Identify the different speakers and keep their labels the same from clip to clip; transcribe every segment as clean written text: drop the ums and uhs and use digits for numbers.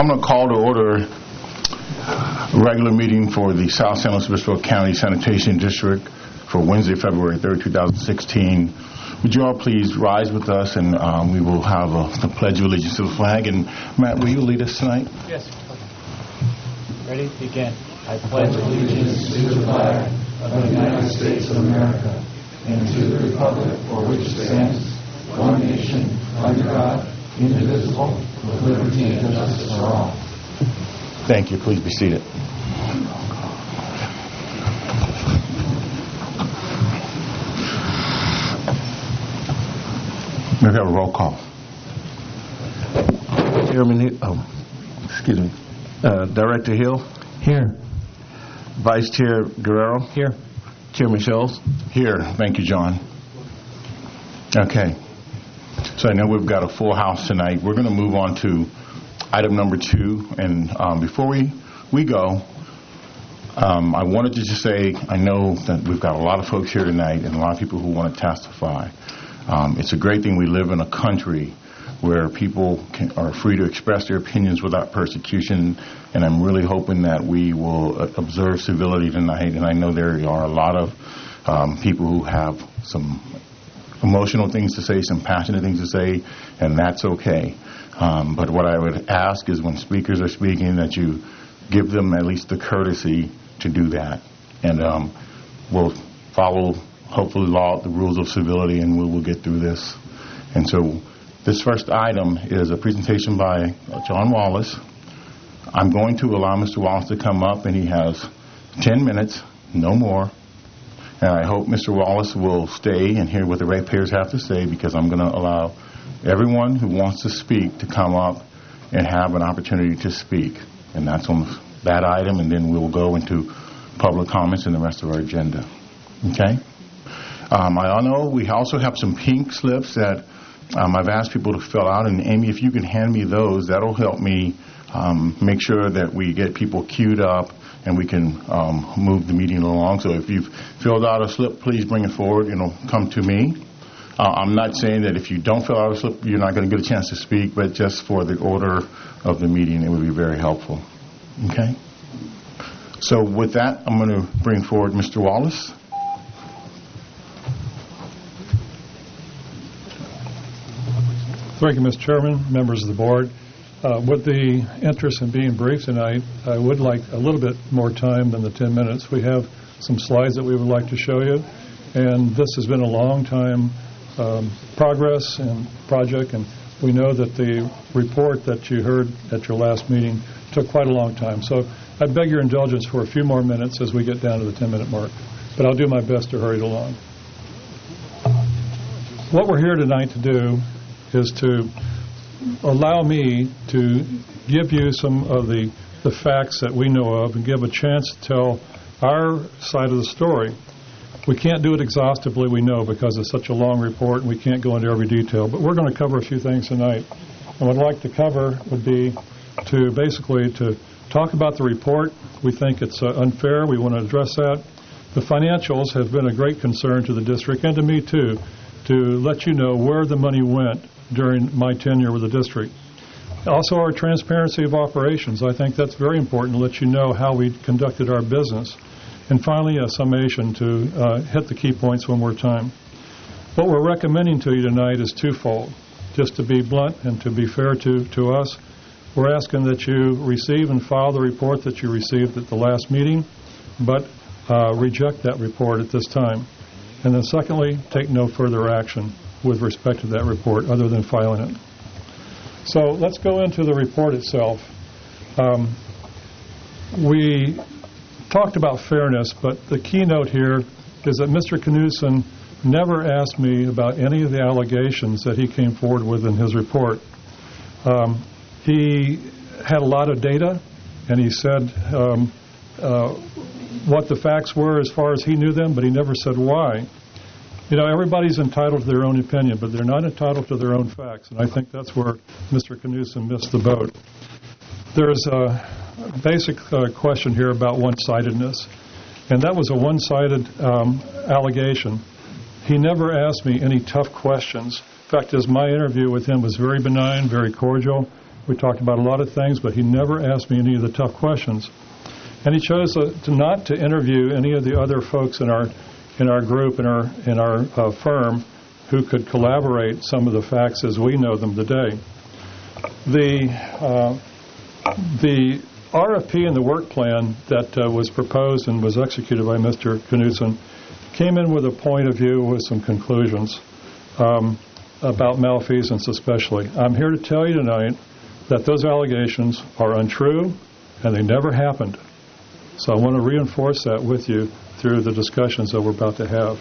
Speaker 1: I'm going to call to order a regular meeting for the South San Luis Obispo County Sanitation District for Wednesday, February 3rd, 2016. Would you all please rise with us, and we will have the Pledge of Allegiance to the flag. And Matt, will you lead us tonight?
Speaker 2: Yes. Ready? Begin. I pledge allegiance to the flag of the United States of America and to the republic for which it stands, one nation, under God, indivisible, with liberty and justice for all.
Speaker 1: Thank you. Please be seated. May we have a roll call?
Speaker 3: Chairman, Director Hill.
Speaker 2: Here.
Speaker 3: Vice Chair Guerrero.
Speaker 2: Here.
Speaker 3: Chairman Schultz.
Speaker 1: Here. Thank you, John. Okay. So I know we've got a full house tonight. We're going to move on to item number 2. And before we go, I wanted to just say I know that we've got a lot of folks here tonight and a lot of people who want to testify. It's a great thing we live in a country where people are free to express their opinions without persecution, and I'm really hoping that we will observe civility tonight. And I know there are a lot of people who have some emotional things to say, some passionate things to say, and that's okay. But what I would ask is when speakers are speaking that you give them at least the courtesy to do that. And we'll follow, hopefully, the rules of civility, and we will get through this. And so this first item is a presentation by John Wallace. I'm going to allow Mr. Wallace to come up, and he has 10 minutes, no more. And I hope Mr. Wallace will stay and hear what the ratepayers have to say, because I'm going to allow everyone who wants to speak to come up and have an opportunity to speak. And that's on that item, and then we'll go into public comments and the rest of our agenda. Okay? I know we also have some pink slips that I've asked people to fill out, and Amy, if you can hand me those, that'll help me make sure that we get people queued up and we can move the meeting along. So if you've filled out a slip, please bring it forward. Come to me. I'm not saying that if you don't fill out a slip, you're not going to get a chance to speak, but just for the order of the meeting, it would be very helpful. Okay? So with that, I'm going to bring forward Mr. Wallace.
Speaker 4: Thank you, Mr. Chairman, members of the board. With the interest in being brief tonight, I would like a little bit more time than the 10 minutes. We have some slides that we would like to show you, and this has been a long time progress and project, and we know that the report that you heard at your last meeting took quite a long time. So I beg your indulgence for a few more minutes as we get down to the 10-minute mark, but I'll do my best to hurry it along. What we're here tonight to do is to allow me to give you some of the facts that we know of and give a chance to tell our side of the story. We can't do it exhaustively, we know, because it's such a long report and we can't go into every detail, but we're going to cover a few things tonight. And what I'd like to cover would be to basically to talk about the report. We think it's unfair. We want to address that. The financials have been a great concern to the district and to me too, to let you know where the money went during my tenure with the district. Also, our transparency of operations. I think that's very important to let you know how we conducted our business. And finally, a summation to hit the key points one more time. What we're recommending to you tonight is twofold. Just to be blunt and to be fair to us, we're asking that you receive and file the report that you received at the last meeting, but reject that report at this time. And then secondly, take no further action with respect to that report other than filing it. So let's go into the report itself. We talked about fairness, but the keynote here is that Mr. Knudsen never asked me about any of the allegations that he came forward with in his report. He had a lot of data, and he said what the facts were as far as he knew them, but he never said why. Everybody's entitled to their own opinion, but they're not entitled to their own facts, and I think that's where Mr. Knudsen missed the boat. There's a basic question here about one-sidedness, and that was a one-sided allegation. He never asked me any tough questions. In fact, my interview with him was very benign, very cordial, We talked about a lot of things, but he never asked me any of the tough questions. And he chose not to interview any of the other folks in our group, in our firm, who could collaborate some of the facts as we know them today. The RFP and the work plan that was proposed and was executed by Mr. Knudsen came in with a point of view with some conclusions about malfeasance especially. I'm here to tell you tonight that those allegations are untrue and they never happened. So I want to reinforce that with you through the discussions that we're about to have.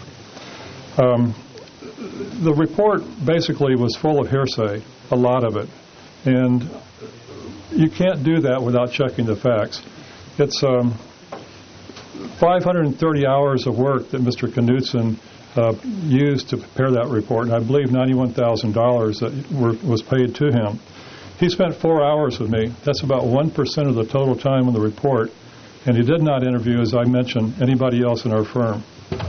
Speaker 4: The report basically was full of hearsay, a lot of it. And you can't do that without checking the facts. It's 530 hours of work that Mr. Knudsen used to prepare that report, and I believe $91,000 that was paid to him. He spent 4 hours with me. That's about 1% of the total time on the report, and he did not interview, as I mentioned, anybody else in our firm.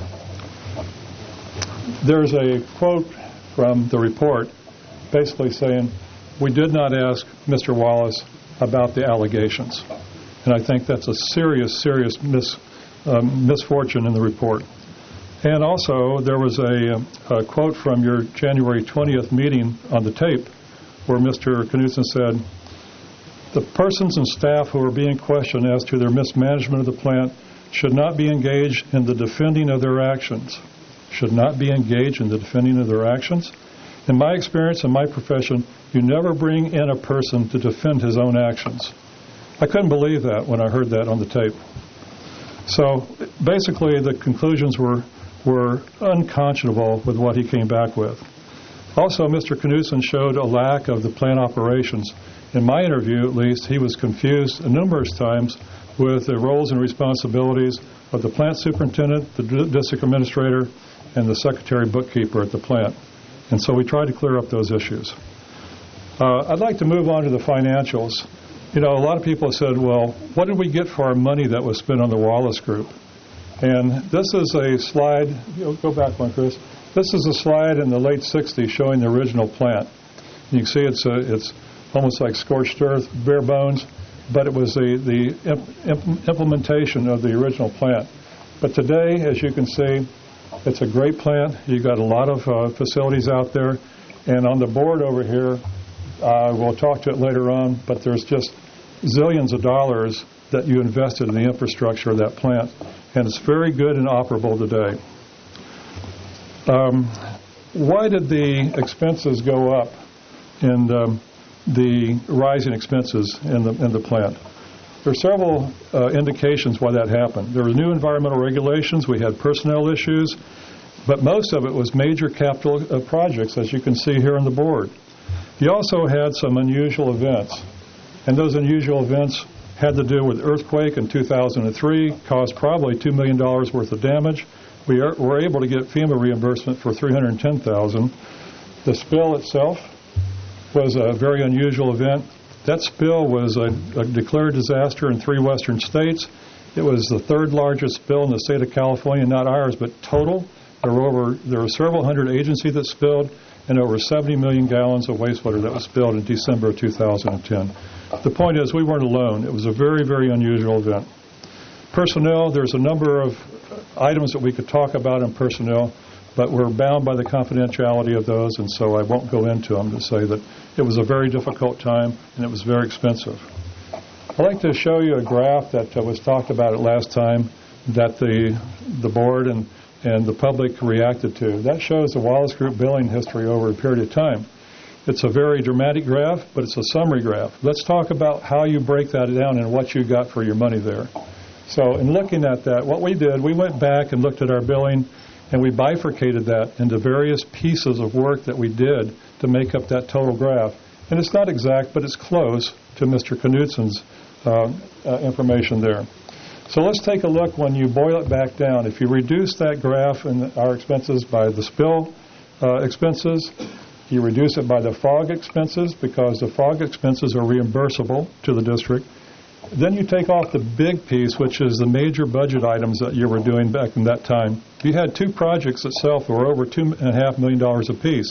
Speaker 4: There's a quote from the report basically saying, we did not ask Mr. Wallace about the allegations. And I think that's a serious misfortune in the report. And also, there was a quote from your January 20th meeting on the tape where Mr. Knudsen said, the persons and staff who are being questioned as to their mismanagement of the plant should not be engaged in the defending of their actions. Should not be engaged in the defending of their actions. In my experience, in my profession, you never bring in a person to defend his own actions. I couldn't believe that when I heard that on the tape. So basically, the conclusions were unconscionable with what he came back with. Also, Mr. Knudsen showed a lack of the plant operations. In my interview, at least, he was confused numerous times with the roles and responsibilities of the plant superintendent, the district administrator, and the secretary bookkeeper at the plant. And so we tried to clear up those issues. I'd like to move on to the financials. You know, a lot of people have said, well, what did we get for our money that was spent on the Wallace Group? And this is a slide. Go back one, Chris. This is a slide in the late 60s showing the original plant. You can see it's almost like scorched earth, bare bones, but it was the implementation of the original plant. But today, as you can see, it's a great plant. You've got a lot of facilities out there. And on the board over here, we'll talk to it later on, but there's just zillions of dollars that you invested in the infrastructure of that plant. And it's very good and operable today. Why did the expenses go up in the rising expenses in the plant? There are several indications why that happened. There were new environmental regulations. We had personnel issues. But most of it was major capital projects, as you can see here on the board. You also had some unusual events. And those unusual events had to do with earthquake in 2003, caused probably $2 million worth of damage. We were able to get FEMA reimbursement for $310,000. The spill itself was a very unusual event. That spill was a declared disaster in 3 western states. It was the 3rd largest spill in the state of California, not ours, but total. There were several hundred agencies that spilled, and over 70 million gallons of wastewater that was spilled in December of 2010. The point is, we weren't alone. It was a very, very unusual event. Personnel, there's a number of items that we could talk about in personnel, but we're bound by the confidentiality of those, and so I won't go into them to say that it was a very difficult time and it was very expensive. I'd like to show you a graph that was talked about last time that the board and the public reacted to. That shows the Wallace Group billing history over a period of time. It's a very dramatic graph, but it's a summary graph. Let's talk about how you break that down and what you got for your money there. So in looking at that, what we did, we went back and looked at our billing, and we bifurcated that into various pieces of work that we did to make up that total graph. And it's not exact, but it's close to Mr. Knudsen's information there. So let's take a look when you boil it back down. If you reduce that graph and our expenses by the spill expenses, you reduce it by the fog expenses because the fog expenses are reimbursable to the district. Then you take off the big piece, which is the major budget items that you were doing back in that time. You had 2 projects itself that were over $2.5 million apiece.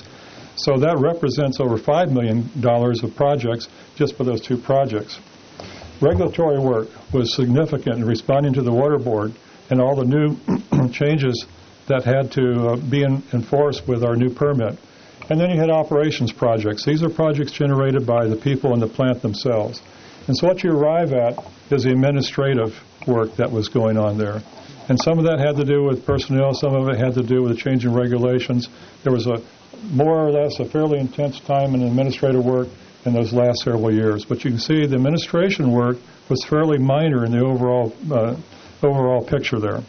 Speaker 4: So that represents over $5 million of projects just for those two projects. Regulatory work was significant in responding to the Water Board and all the new changes that had to be enforced with our new permit. And then you had operations projects. These are projects generated by the people in the plant themselves. And so what you arrive at is the administrative work that was going on there. And some of that had to do with personnel, some of it had to do with the change in regulations. There was more or less a fairly intense time in administrative work in those last several years. But you can see the administration work was fairly minor in the overall picture there.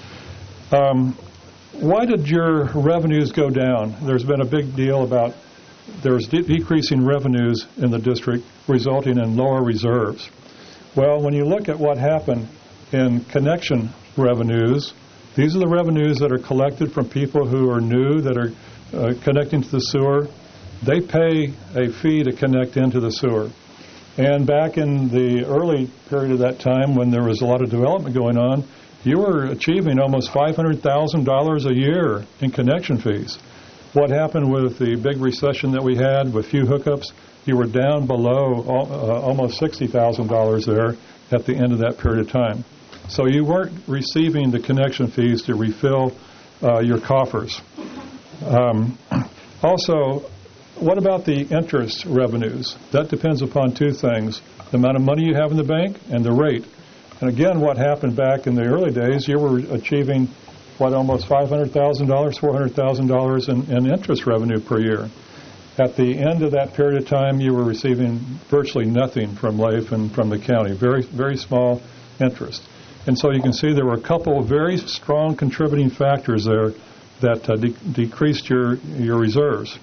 Speaker 4: Why did your revenues go down? There's been a big deal about there's decreasing revenues in the district resulting in lower reserves. Well, when you look at what happened in connection revenues, these are the revenues that are collected from people who are new, that are connecting to the sewer. They pay a fee to connect into the sewer. And back in the early period of that time when there was a lot of development going on, you were achieving almost $500,000 a year in connection fees. What happened with the big recession that we had with few hookups, you were down below almost $60,000 there at the end of that period of time. So you weren't receiving the connection fees to refill your coffers. Also, what about the interest revenues? That depends upon two things, the amount of money you have in the bank and the rate. And again, what happened back in the early days, you were achieving, almost $500,000, $400,000 in interest revenue per year. At the end of that period of time, you were receiving virtually nothing from LAIF and from the county, very, very small interest. And so you can see there were a couple of very strong contributing factors there that decreased your reserves.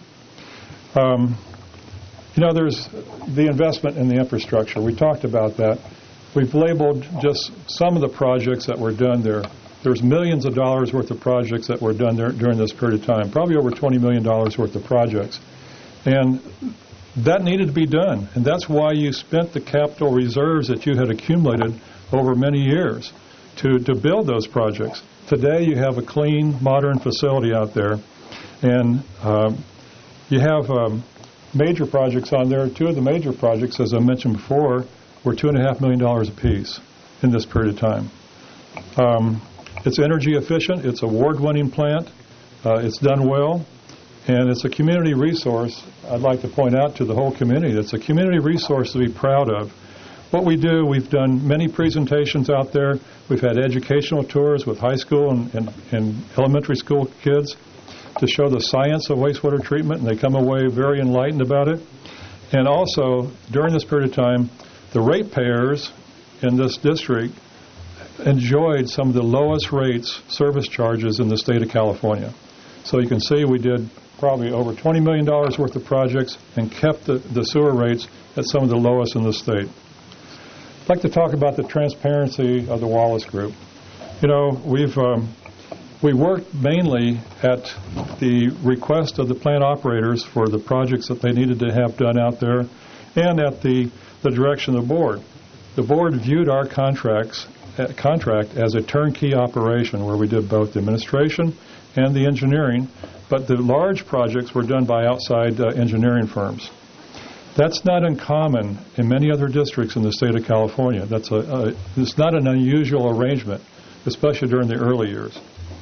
Speaker 4: There's the investment in the infrastructure. We talked about that. We've labeled just some of the projects that were done there. There's millions of dollars worth of projects that were done there during this period of time, probably over $20 million worth of projects. And that needed to be done. And that's why you spent the capital reserves that you had accumulated over many years to build those projects. Today you have a clean, modern facility out there. And you have major projects on there. Two of the major projects, as I mentioned before, were $2.5 million apiece in this period of time. It's energy efficient. It's an award-winning plant. It's done well. And it's a community resource. I'd like to point out to the whole community, it's a community resource to be proud of. What we do, we've done many presentations out there. We've had educational tours with high school and elementary school kids to show the science of wastewater treatment, and they come away very enlightened about it. And also, during this period of time, the ratepayers in this district enjoyed some of the lowest rates, service charges in the state of California. So you can see we did probably over $20 million worth of projects and kept the sewer rates at some of the lowest in the state. I'd like to talk about the transparency of the Wallace Group. We worked mainly at the request of the plant operators for the projects that they needed to have done out there and at the direction of the board. The board viewed our contract as a turnkey operation where we did both the administration and the engineering, but the large projects were done by outside engineering firms. That's not uncommon in many other districts in the state of California. It's not an unusual arrangement, especially during the early years.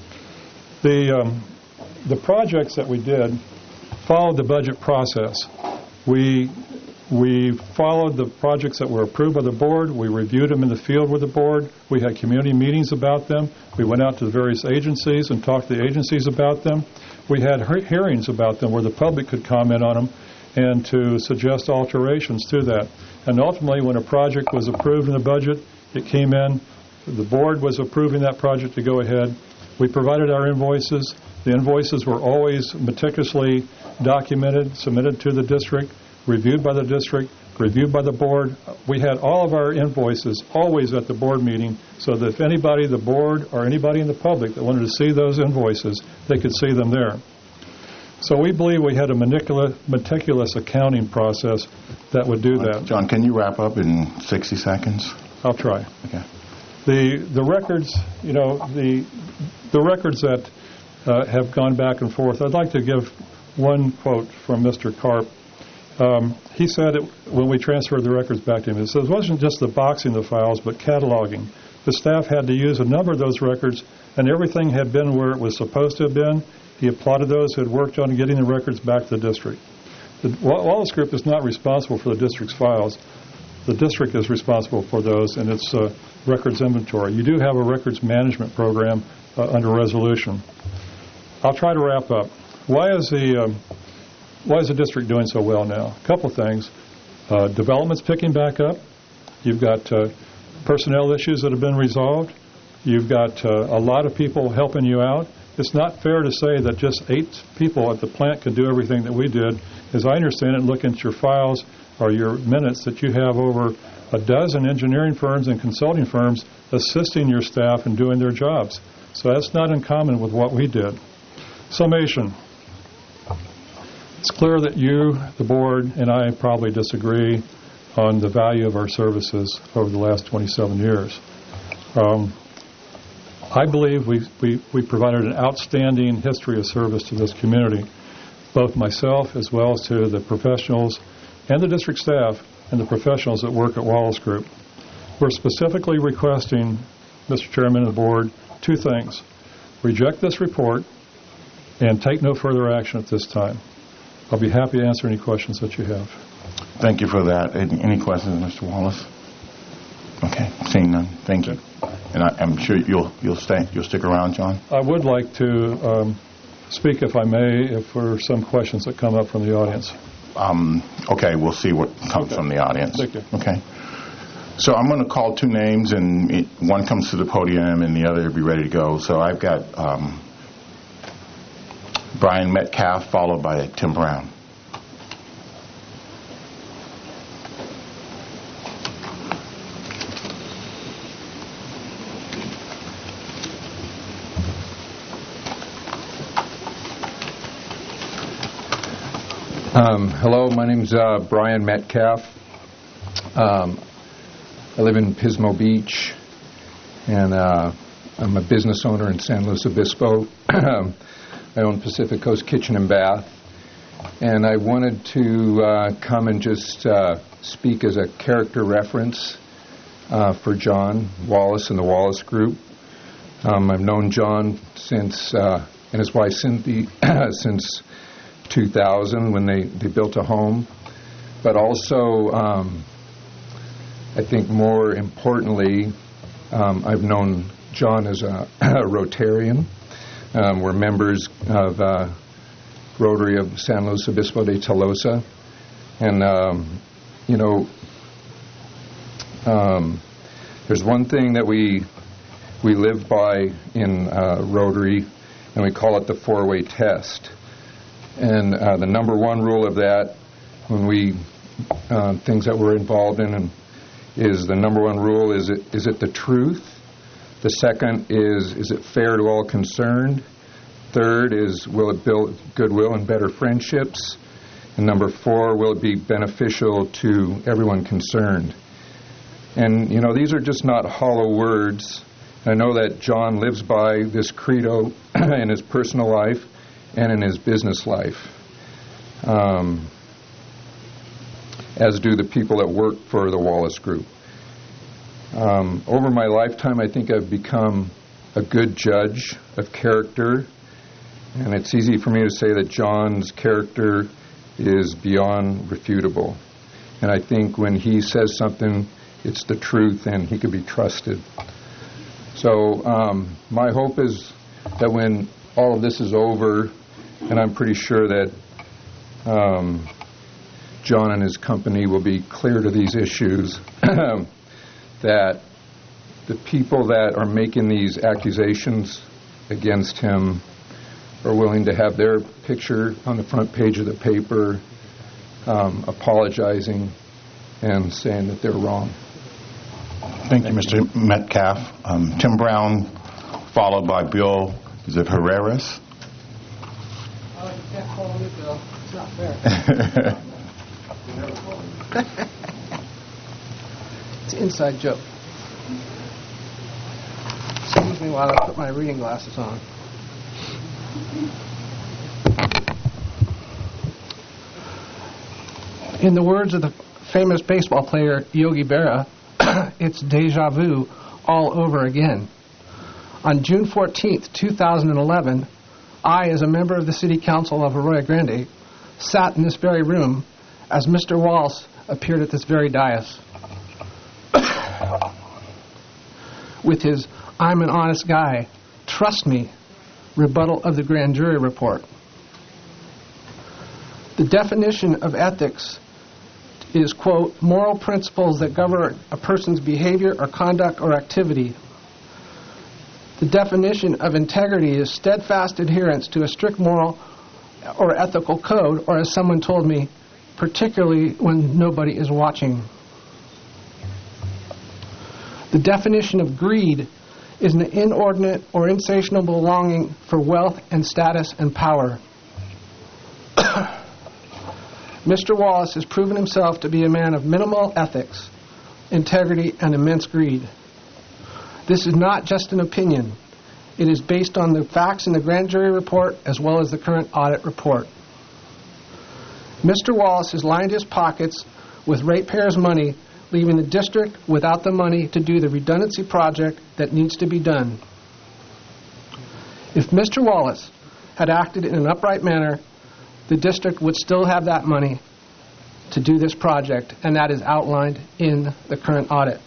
Speaker 4: The projects that we did followed the budget process. We followed the projects that were approved by the board. We reviewed them in the field with the board. We had community meetings about them. We went out to the various agencies and talked to the agencies about them. We had hearings about them where the public could comment on them and to suggest alterations to that. And ultimately, when a project was approved in the budget, it came in. The board was approving that project to go ahead. We provided our invoices. The invoices were always meticulously documented, submitted to the district, reviewed by the district, reviewed by the board. We had all of our invoices always at the board meeting so that if anybody, the board, or anybody in the public that wanted to see those invoices, they could see them there. So we believe we had a meticulous accounting process that would do that.
Speaker 1: John, can you wrap up in 60 seconds?
Speaker 4: I'll try.
Speaker 1: Okay.
Speaker 4: The records, the records that have gone back and forth, I'd like to give one quote from Mr. Karp. He said when we transferred the records back to him, it says it wasn't just the boxing of the files, but cataloging. The staff had to use a number of those records, and everything had been where it was supposed to have been. He applauded those who had worked on getting the records back to the district. The Wallace Group is not responsible for the district's files. The district is responsible for those and its records inventory. You do have a records management program under resolution. I'll try to wrap up. Why is the district doing so well now? A couple things. Development's picking back up. You've got personnel issues that have been resolved. You've got a lot of people helping you out. It's not fair to say that just 8 people at the plant could do everything that we did. As I understand it, looking at your files or your minutes, that you have over a dozen engineering firms and consulting firms assisting your staff in doing their jobs. So that's not in common with what we did. Summation. It's clear that you, the board, and I probably disagree on the value of our services over the last 27 years. I believe we provided an outstanding history of service to this community, both myself as well as to the professionals and the district staff and the professionals that work at Wallace Group. We're specifically requesting, Mr. Chairman and the board, 2 things. Reject this report and take no further action at this time. I'll be happy to answer any questions that you have.
Speaker 1: Thank you for that. Any questions, Mr. Wallace? Okay, seeing none. Thank you. And I'm sure you'll stick around, John?
Speaker 4: I would like to speak, if I may, if there are some questions that come up from the audience.
Speaker 1: Okay, we'll see what comes from the audience.
Speaker 4: Thank you.
Speaker 1: Okay. So I'm going to call 2 names, and one comes to the podium, and the other will be ready to go. So I've got Brian Metcalf, followed by Tim Brown.
Speaker 5: Hello, my name's Brian Metcalf. I live in Pismo Beach, and I'm a business owner in San Luis Obispo. I own Pacific Coast Kitchen and Bath, and I wanted to come and just speak as a character reference for John Wallace and the Wallace Group. I've known John since, and his wife Cynthia, since 2000 when they built a home, but also I think more importantly, I've known John as a Rotarian. We're members of Rotary of San Luis Obispo de Tolosa, and there's one thing that we live by in Rotary, and we call it the 4-way test. And the number 1 rule of that, when we things that we're involved in, is the number 1 rule: is it the truth? The second is it fair to all concerned? Third is, will it build goodwill and better friendships? And number 4, will it be beneficial to everyone concerned? And these are just not hollow words. I know that John lives by this credo in his personal life and in his business life, as do the people that work for the Wallace Group. Over my lifetime, I think I've become a good judge of character, and it's easy for me to say that John's character is beyond refutable. And I think when he says something, it's the truth, and he can be trusted. So my hope is that when all of this is over, and I'm pretty sure that John and his company will be clear to these issues, that the people that are making these accusations against him are willing to have their picture on the front page of the paper, apologizing and saying that they're wrong.
Speaker 1: Thank you, Mr. Metcalf. Tim Brown, followed by Bill, is it Herreras?
Speaker 6: Oh, you can't call me Bill. It's not fair. It's an inside joke. Excuse me while I put my reading glasses on.
Speaker 7: In the words of the famous baseball player Yogi Berra, it's deja vu all over again. On June 14th, 2011, I, as a member of the City Council of Arroyo Grande, sat in this very room as Mr. Wallace appeared at this very dais with his "I'm an honest guy, trust me" rebuttal of the grand jury report. The definition of ethics is, quote, moral principles that govern a person's behavior or conduct or activity. The definition of integrity is steadfast adherence to a strict moral or ethical code, or as someone told me, particularly when nobody is watching. The definition of greed is an inordinate or insatiable longing for wealth and status and power. Mr. Wallace has proven himself to be a man of minimal ethics, integrity, and immense greed. This is not just an opinion. It is based on the facts in the grand jury report as well as the current audit report. Mr. Wallace has lined his pockets with ratepayers' money, leaving the district without the money to do the redundancy project that needs to be done. If Mr. Wallace had acted in an upright manner, the district would still have that money to do this project, and that is outlined in the current audit.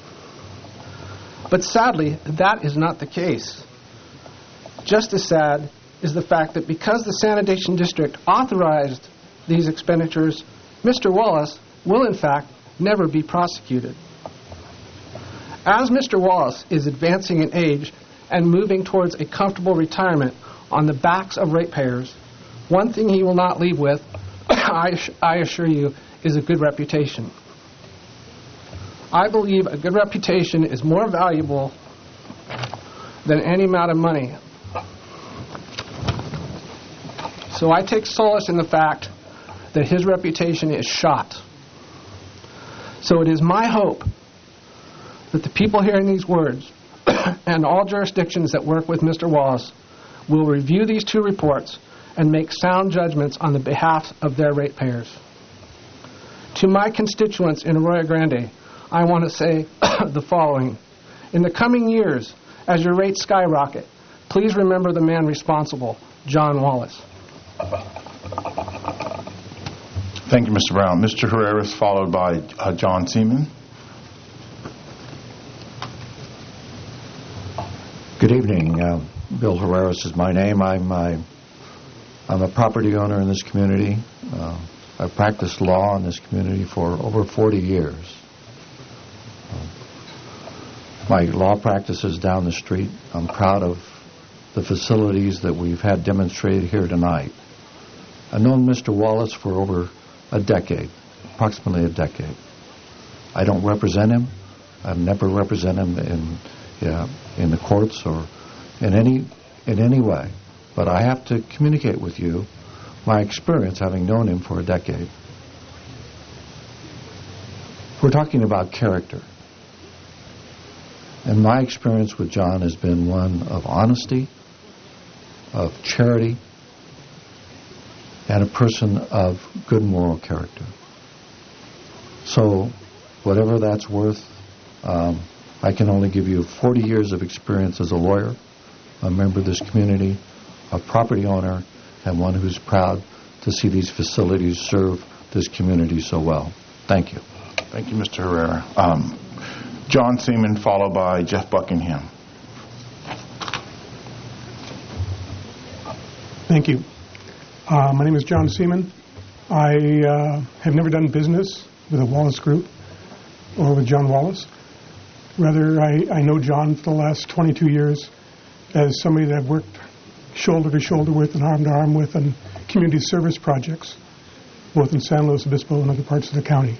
Speaker 7: But sadly, that is not the case. Just as sad is the fact that because the sanitation district authorized these expenditures, Mr. Wallace will in fact never be prosecuted. As Mr. Wallace is advancing in age and moving towards a comfortable retirement on the backs of ratepayers, one thing he will not leave with, I assure you, is a good reputation. I believe a good reputation is more valuable than any amount of money. So I take solace in the fact that his reputation is shot. So it is my hope that the people hearing these words and all jurisdictions that work with Mr. Wallace will review these two reports and make sound judgments on the behalf of their ratepayers. To my constituents in Arroyo Grande, I want to say the following. In the coming years, as your rates skyrocket, please remember the man responsible, John Wallace.
Speaker 1: Thank you, Mr. Brown. Mr. Herrera is followed by John Seaman.
Speaker 8: Good evening. Bill Herreras is my name. I'm a property owner in this community. I've practiced law in this community for over 40 years. My law practice is down the street. I'm proud of the facilities that we've had demonstrated here tonight. I've known Mr. Wallace for over a decade, approximately a decade. I don't represent him. I've never represented him in the courts or in any way. But I have to communicate with you my experience having known him for a decade. We're talking about character. And my experience with John has been one of honesty, of charity, and a person of good moral character. So, whatever that's worth, I can only give you 40 years of experience as a lawyer, a member of this community, a property owner, and one who's proud to see these facilities serve this community so well. Thank you.
Speaker 1: Thank you, Mr. Herrera. John Seaman, followed by Jeff Buckingham.
Speaker 9: Thank you. My name is John Seaman. I have never done business with the Wallace Group or with John Wallace. Rather, I know John for the last 22 years as somebody that I've worked shoulder to shoulder with and arm to arm with on community service projects, both in San Luis Obispo and other parts of the county.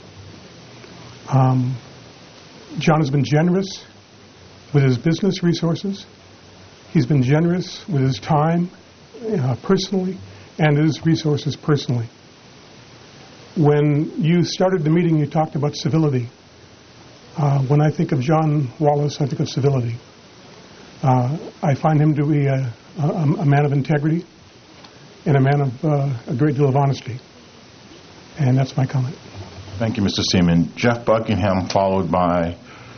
Speaker 9: John has been generous with his business resources. He's been generous with his time personally and his resources personally. When you started the meeting, you talked about civility. When I think of John Wallace, I think of civility. I find him to be a man of integrity and a man of a great deal of honesty. And that's my comment.
Speaker 1: Thank you, Mr. Seaman. Jeff Buckingham, followed by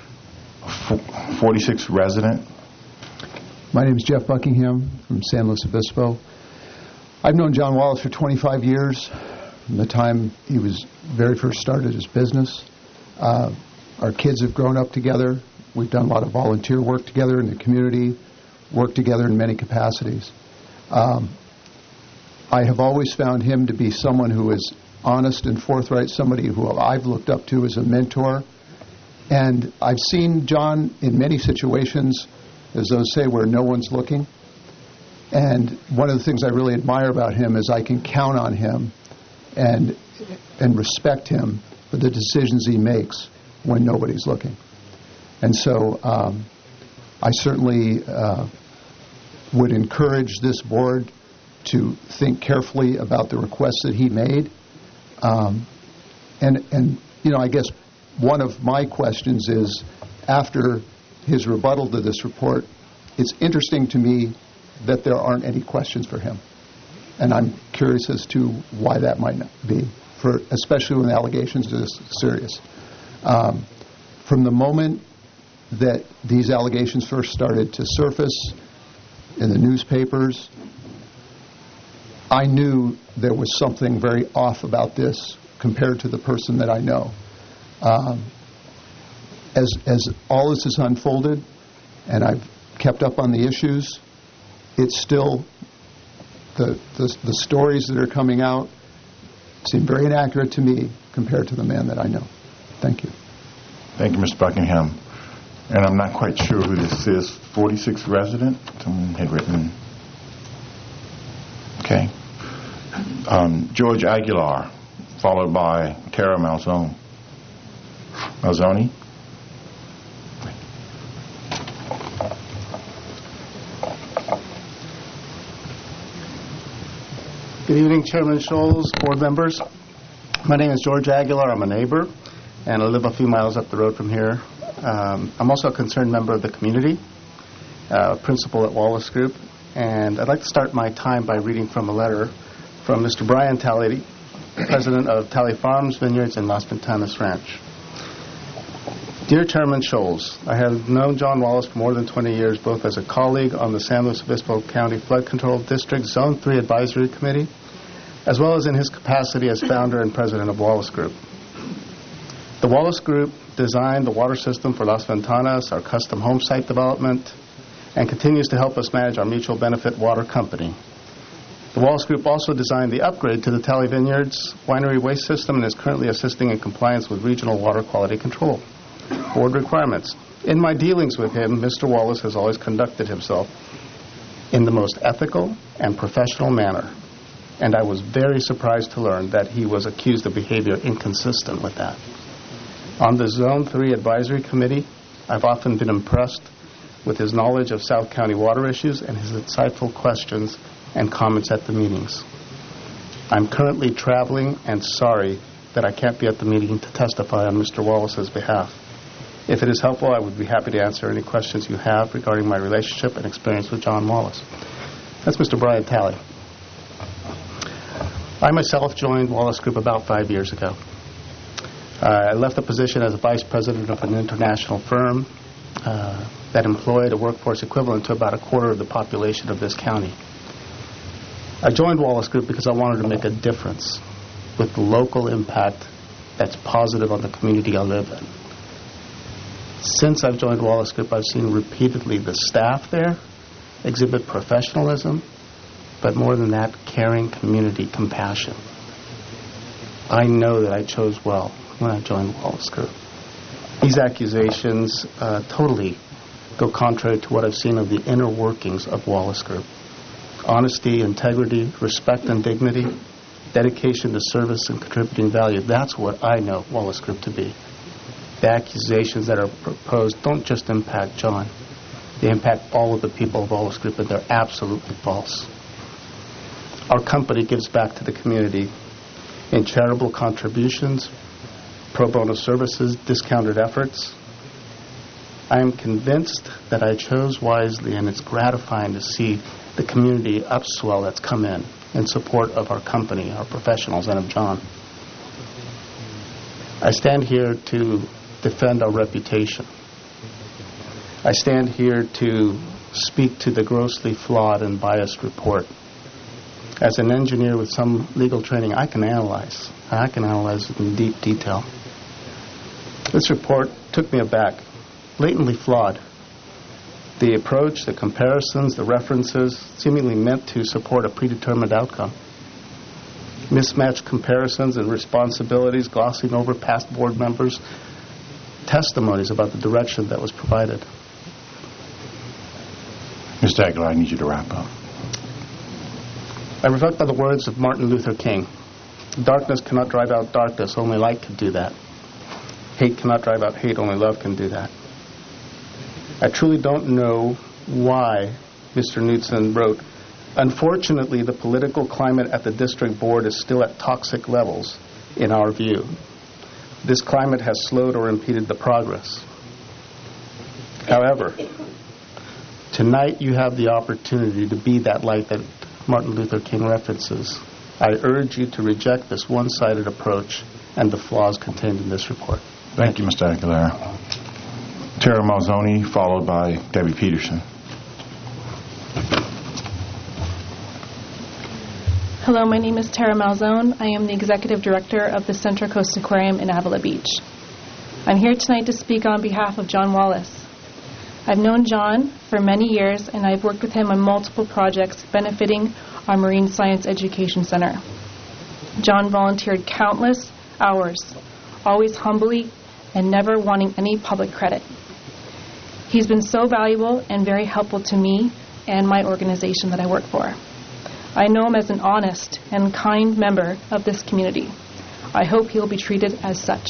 Speaker 1: 46 resident.
Speaker 10: My name is Jeff Buckingham from San Luis Obispo. I've known John Wallace for 25 years, from the time he was very first started his business. Our kids have grown up together. We've done a lot of volunteer work together in the community, worked together in many capacities. I have always found him to be someone who is honest and forthright, somebody who I've looked up to as a mentor. And I've seen John in many situations, as those say, where no one's looking. And one of the things I really admire about him is I can count on him and respect him for the decisions he makes when nobody's looking. And so I certainly would encourage this board to think carefully about the requests that he made. And you know, I guess one of my questions is, after his rebuttal to this report, it's interesting to me that there aren't any questions for him. And I'm curious as to why that might not be, especially when the allegations are this serious. From the moment that these allegations first started to surface in the newspapers, I knew there was something very off about this compared to the person that I know. As all this has unfolded, and I've kept up on the issues, it's still the stories that are coming out seem very inaccurate to me compared to the man that I know. Thank you.
Speaker 1: Thank you, Mr. Buckingham. And I'm not quite sure who this is. 46 resident? Someone had written. Okay. George Aguilar, followed by Tara Malzone. Malzoni?
Speaker 11: Good evening, Chairman Scholes, board members. My name is George Aguilar. I'm a neighbor, and I live a few miles up the road from here. I'm also a concerned member of the community, principal at Wallace Group, and I'd like to start my time by reading from a letter from Mr. Brian Talley, president of Talley Farms, Vineyards, and Las Ventanas Ranch. Dear Chairman Scholes, I have known John Wallace for more than 20 years, both as a colleague on the San Luis Obispo County Flood Control District Zone 3 Advisory Committee, as well as in his capacity as founder and president of Wallace Group. The Wallace Group designed the water system for Las Ventanas, our custom home site development, and continues to help us manage our mutual benefit water company. The Wallace Group also designed the upgrade to the Talley Vineyards winery waste system and is currently assisting in compliance with regional water quality control board requirements. In my dealings with him, Mr. Wallace has always conducted himself in the most ethical and professional manner, and I was very surprised to learn that he was accused of behavior inconsistent with that. On the Zone 3 Advisory Committee, I've often been impressed with his knowledge of South County water issues and his insightful questions and comments at the meetings. I'm currently traveling and sorry that I can't be at the meeting to testify on Mr. Wallace's behalf. If it is helpful, I would be happy to answer any questions you have regarding my relationship and experience with John Wallace. That's Mr. Brian Talley. I myself joined Wallace Group about 5 years ago. I left the position as a vice president of an international firm that employed a workforce equivalent to about a quarter of the population of this county. I joined Wallace Group because I wanted to make a difference with the local impact that's positive on the community I live in. Since I've joined Wallace Group, I've seen repeatedly the staff there exhibit professionalism, but more than that, caring community compassion. I know that I chose well when I joined Wallace Group. These accusations totally go contrary to what I've seen of the inner workings of Wallace Group. Honesty, integrity, respect and dignity, dedication to service and contributing value. That's what I know Wallace Group to be. The accusations that are proposed don't just impact John. They impact all of the people of Wallace Group, and they're absolutely false. Our company gives back to the community in charitable contributions, pro bono services, discounted efforts. I am convinced that I chose wisely, and it's gratifying to see the community upswell that's come in support of our company, our professionals, and of John. I stand here to defend our reputation. I stand here to speak to the grossly flawed and biased report. As an engineer with some legal training, I can analyze. I can analyze it in deep detail. This report took me aback, blatantly flawed. The approach, the comparisons, the references seemingly meant to support a predetermined outcome. Mismatched comparisons and responsibilities, glossing over past board members' testimonies about the direction that was provided.
Speaker 1: Mr. Aguilar, I need you to wrap up.
Speaker 11: I reflect by the words of Martin Luther King. Darkness cannot drive out darkness, only light can do that. Hate cannot drive out hate, only love can do that. I truly don't know why Mr. Knudsen wrote, "Unfortunately, the political climate at the district board is still at toxic levels, in our view. This climate has slowed or impeded the progress." However, tonight you have the opportunity to be that light that Martin Luther King references. I urge you to reject this one-sided approach and the flaws contained in this report.
Speaker 1: Thank you, Mr. Aguilar. Tara Malzoni, followed by Debbie Peterson.
Speaker 12: Hello, my name is Tara Malzone. I am the Executive Director of the Central Coast Aquarium in Avila Beach. I'm here tonight to speak on behalf of John Wallace. I've known John for many years, and I've worked with him on multiple projects benefiting our Marine Science Education Center. John volunteered countless hours, always humbly and never wanting any public credit. He's been so valuable and very helpful to me and my organization that I work for. I know him as an honest and kind member of this community. I hope he'll be treated as such.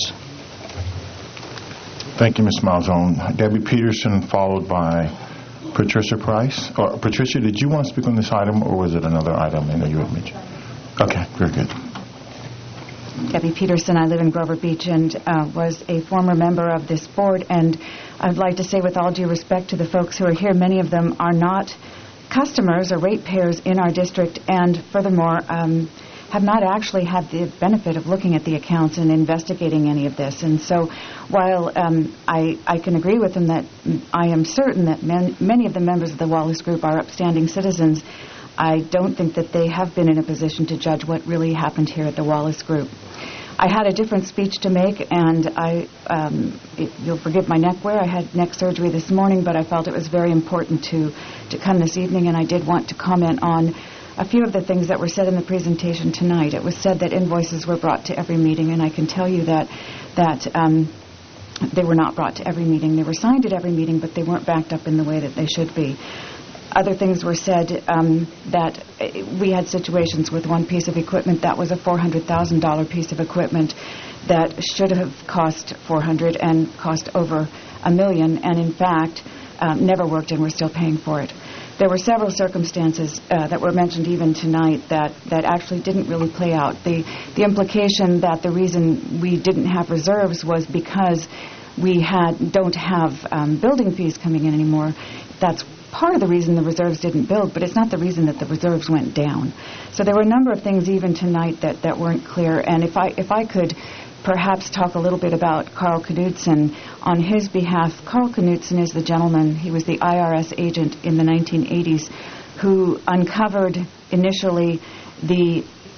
Speaker 1: Thank you, Ms. Malzone. Debbie Peterson, followed by Patricia Price. Or, Patricia, did you want to speak on this item, or was it another item I know you had mentioned? Okay, very good.
Speaker 13: Debbie Peterson. I live in Grover Beach and was a former member of this board. And I'd like to say, with all due respect to the folks who are here, many of them are not customers or ratepayers in our district, and furthermore, have not actually had the benefit of looking at the accounts and investigating any of this. And so while I can agree with them that I am certain that many of the members of the Wallace Group are upstanding citizens, I don't think that they have been in a position to judge what really happened here at the Wallace Group. I had a different speech to make, and you'll forgive my neck wear. I had neck surgery this morning, but I felt it was very important to come this evening, and I did want to comment on a few of the things that were said in the presentation tonight. It was said that invoices were brought to every meeting, and I can tell you that they were not brought to every meeting. They were signed at every meeting, but they weren't backed up in the way that they should be. Other things were said that we had situations with one piece of equipment that was a $400,000 piece of equipment that should have cost $400,000 and cost over $1 million, and in fact never worked, and we're still paying for it. There were several circumstances that were mentioned even tonight that actually didn't really play out. The implication that the reason we didn't have reserves was because we don't have building fees coming in anymore. That's part of the reason the reserves didn't build, but it's not the reason that the reserves went down. So there were a number of things even tonight that weren't clear. And if I could perhaps talk a little bit about Carl Knudsen on his behalf. Carl Knudsen is the gentleman, he was the IRS agent in the 1980s who uncovered initially the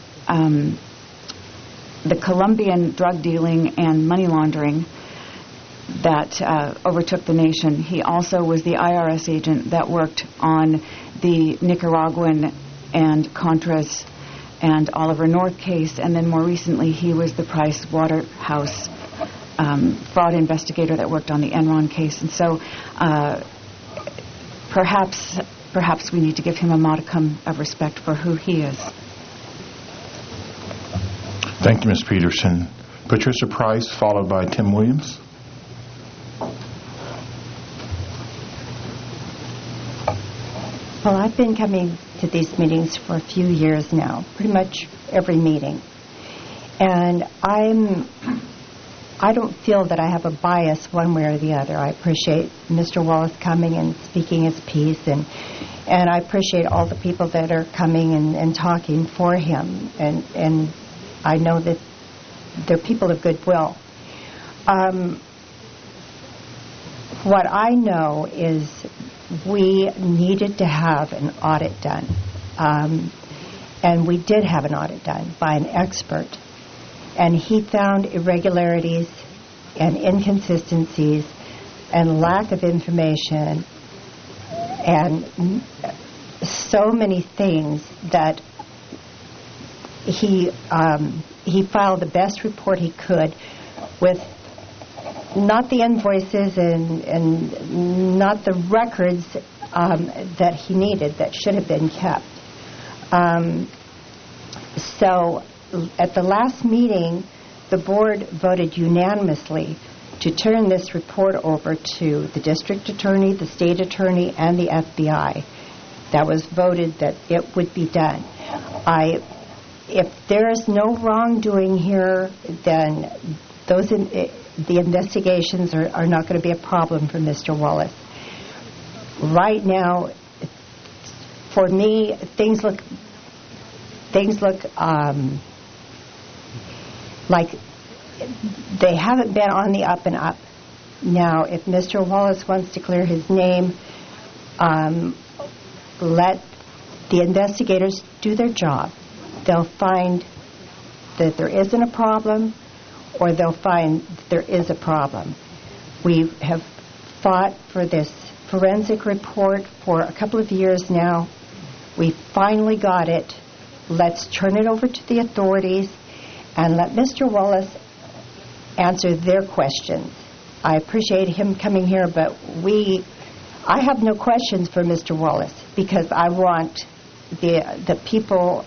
Speaker 13: Colombian drug dealing and money laundering that overtook the nation. He also was the IRS agent that worked on the Nicaraguan and Contras and Oliver North case, and then more recently he was the Price Waterhouse fraud investigator that worked on the Enron case. And so perhaps we need to give him a modicum of respect for who he is.
Speaker 1: Thank you, Ms. Peterson. Patricia Price, followed by Tim Williams.
Speaker 14: Well, I've been coming to these meetings for a few years now, pretty much every meeting. And I don't feel that I have a bias one way or the other. I appreciate Mr. Wallace coming and speaking his piece, and I appreciate all the people that are coming and talking for him. And I know that they're people of goodwill. What I know is we needed to have an audit done. And we did have an audit done by an expert. And he found irregularities and inconsistencies and lack of information and so many things that he filed the best report he could with not the invoices and not the records that he needed that should have been kept. So at the last meeting, the board voted unanimously to turn this report over to the district attorney, the state attorney, and the FBI. That was voted that it would be done. If there is no wrongdoing here, then the investigations are not going to be a problem for Mr. Wallace. Right now, for me, things look like they haven't been on the up and up. Now, if Mr. Wallace wants to clear his name, let the investigators do their job. They'll find that there isn't a problem, or they'll find that there is a problem. We have fought for this forensic report for a couple of years now. We finally got it. Let's turn it over to the authorities and let Mr. Wallace answer their questions. I appreciate him coming here, but I have no questions for Mr. Wallace because I want the people,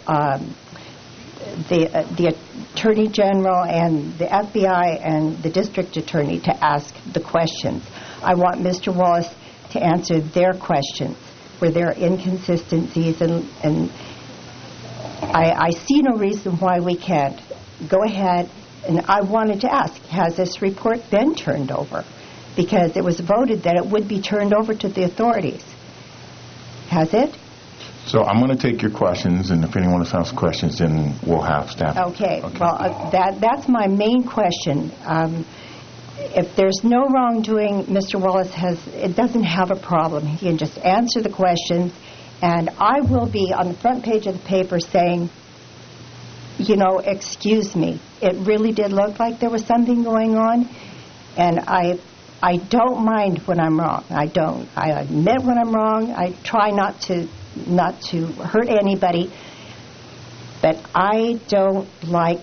Speaker 14: the Attorney General and the FBI and the District Attorney to ask the questions. I want Mr. Wallace to answer their questions where there are inconsistencies, and I see no reason why we can't go ahead. And I wanted to ask, has this report been turned over? Because it was voted that it would be turned over to the authorities. Has it?
Speaker 1: So I'm going to take your questions, and if anyone else has questions, then we'll have staff.
Speaker 14: Okay. Well, that's my main question. If there's no wrongdoing, Mr. Wallace doesn't have a problem. He can just answer the questions, and I will be on the front page of the paper saying, excuse me, it really did look like there was something going on, and I don't mind when I'm wrong. I don't. I admit when I'm wrong. I try not to hurt anybody, but I don't like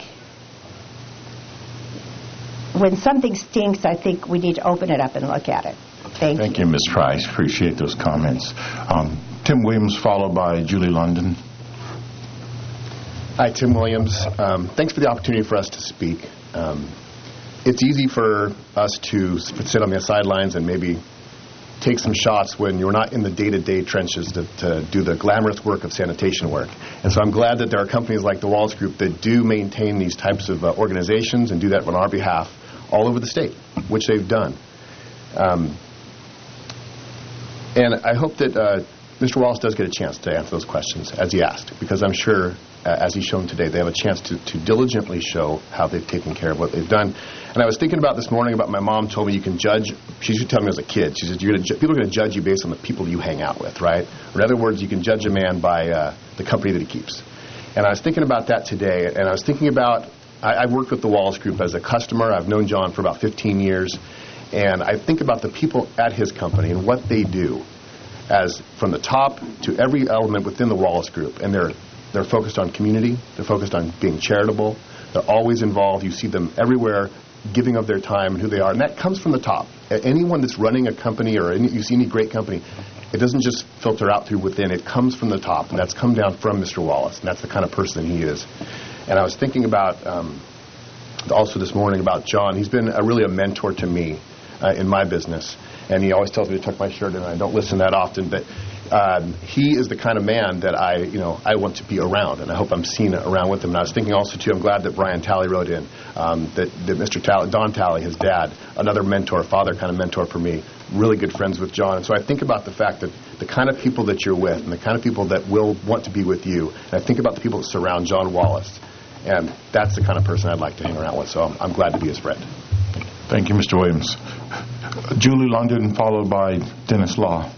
Speaker 14: when something stinks. I think we need to open it up and look at it. Thank you,
Speaker 1: Ms. Price. Appreciate those comments. Tim Williams, followed by Julie London.
Speaker 15: Hi, Tim Williams. Thanks for the opportunity for us to speak. It's easy for us to sit on the sidelines and maybe take some shots when you're not in the day-to-day trenches to do the glamorous work of sanitation work. And so I'm glad that there are companies like the Wallace Group that do maintain these types of organizations and do that on our behalf all over the state, which they've done. And I hope that Mr. Wallace does get a chance to answer those questions as he asked, because I'm sure, as he's shown today, they have a chance to diligently show how they've taken care of what they've done. And I was thinking about this morning about my mom told me you can judge. She used to tell me as a kid, she said, people are going to judge you based on the people you hang out with, right? Or in other words, you can judge a man by the company that he keeps. And I was thinking about that today, and I was thinking about, I've worked with the Wallace Group as a customer. I've known John for about 15 years. And I think about the people at his company and what they do, as from the top to every element within the Wallace Group. And they're focused on community. They're focused on being charitable. They're always involved. You see them everywhere giving of their time and who they are. And that comes from the top. Anyone that's running a company or you see any great company, it doesn't just filter out through within. It comes from the top. And that's come down from Mr. Wallace. And that's the kind of person he is. And I was thinking about also this morning about John. He's been really a mentor to me in my business. And he always tells me to tuck my shirt in, and I don't listen that often. But he is the kind of man that I want to be around, and I hope I'm seen around with him. And I was thinking also, too, I'm glad that Brian Talley wrote in, that Mr. Talley, Don Talley, his dad, another mentor, father kind of mentor for me, really good friends with John. And so I think about the fact that the kind of people that you're with and the kind of people that will want to be with you, and I think about the people that surround John Wallace, and that's the kind of person I'd like to hang around with. So I'm glad to be his friend.
Speaker 1: Thank you, Mr. Williams. Julie London, followed by Dennis Law.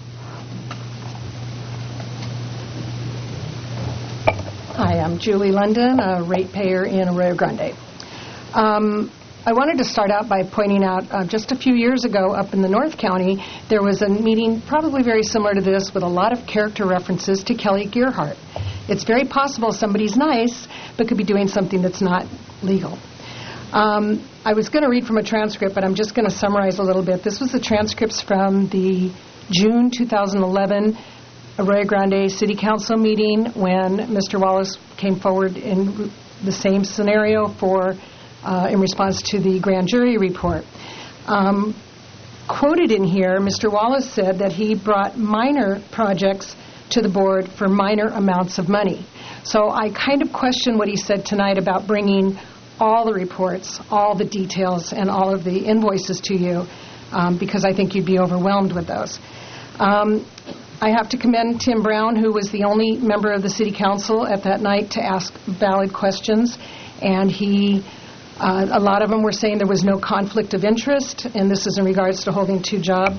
Speaker 16: Hi, I'm Julie London, a ratepayer in Arroyo Grande. I wanted to start out by pointing out just a few years ago up in the North County, there was a meeting probably very similar to this with a lot of character references to Kelly Gearhart. It's very possible somebody's nice but could be doing something that's not legal. I was going to read from a transcript, but I'm just going to summarize a little bit. This was the transcripts from the June 2011 Arroyo Grande City Council meeting when Mr. Wallace came forward in the same scenario in response to the grand jury report. Quoted in here, Mr. Wallace said that he brought minor projects to the board for minor amounts of money. So I kind of question what he said tonight about bringing all the reports, all the details, and all of the invoices to you, because I think you'd be overwhelmed with those. I have to commend Tim Brown, who was the only member of the City Council at that night to ask valid questions, and a lot of them were saying there was no conflict of interest, and this is in regards to holding two job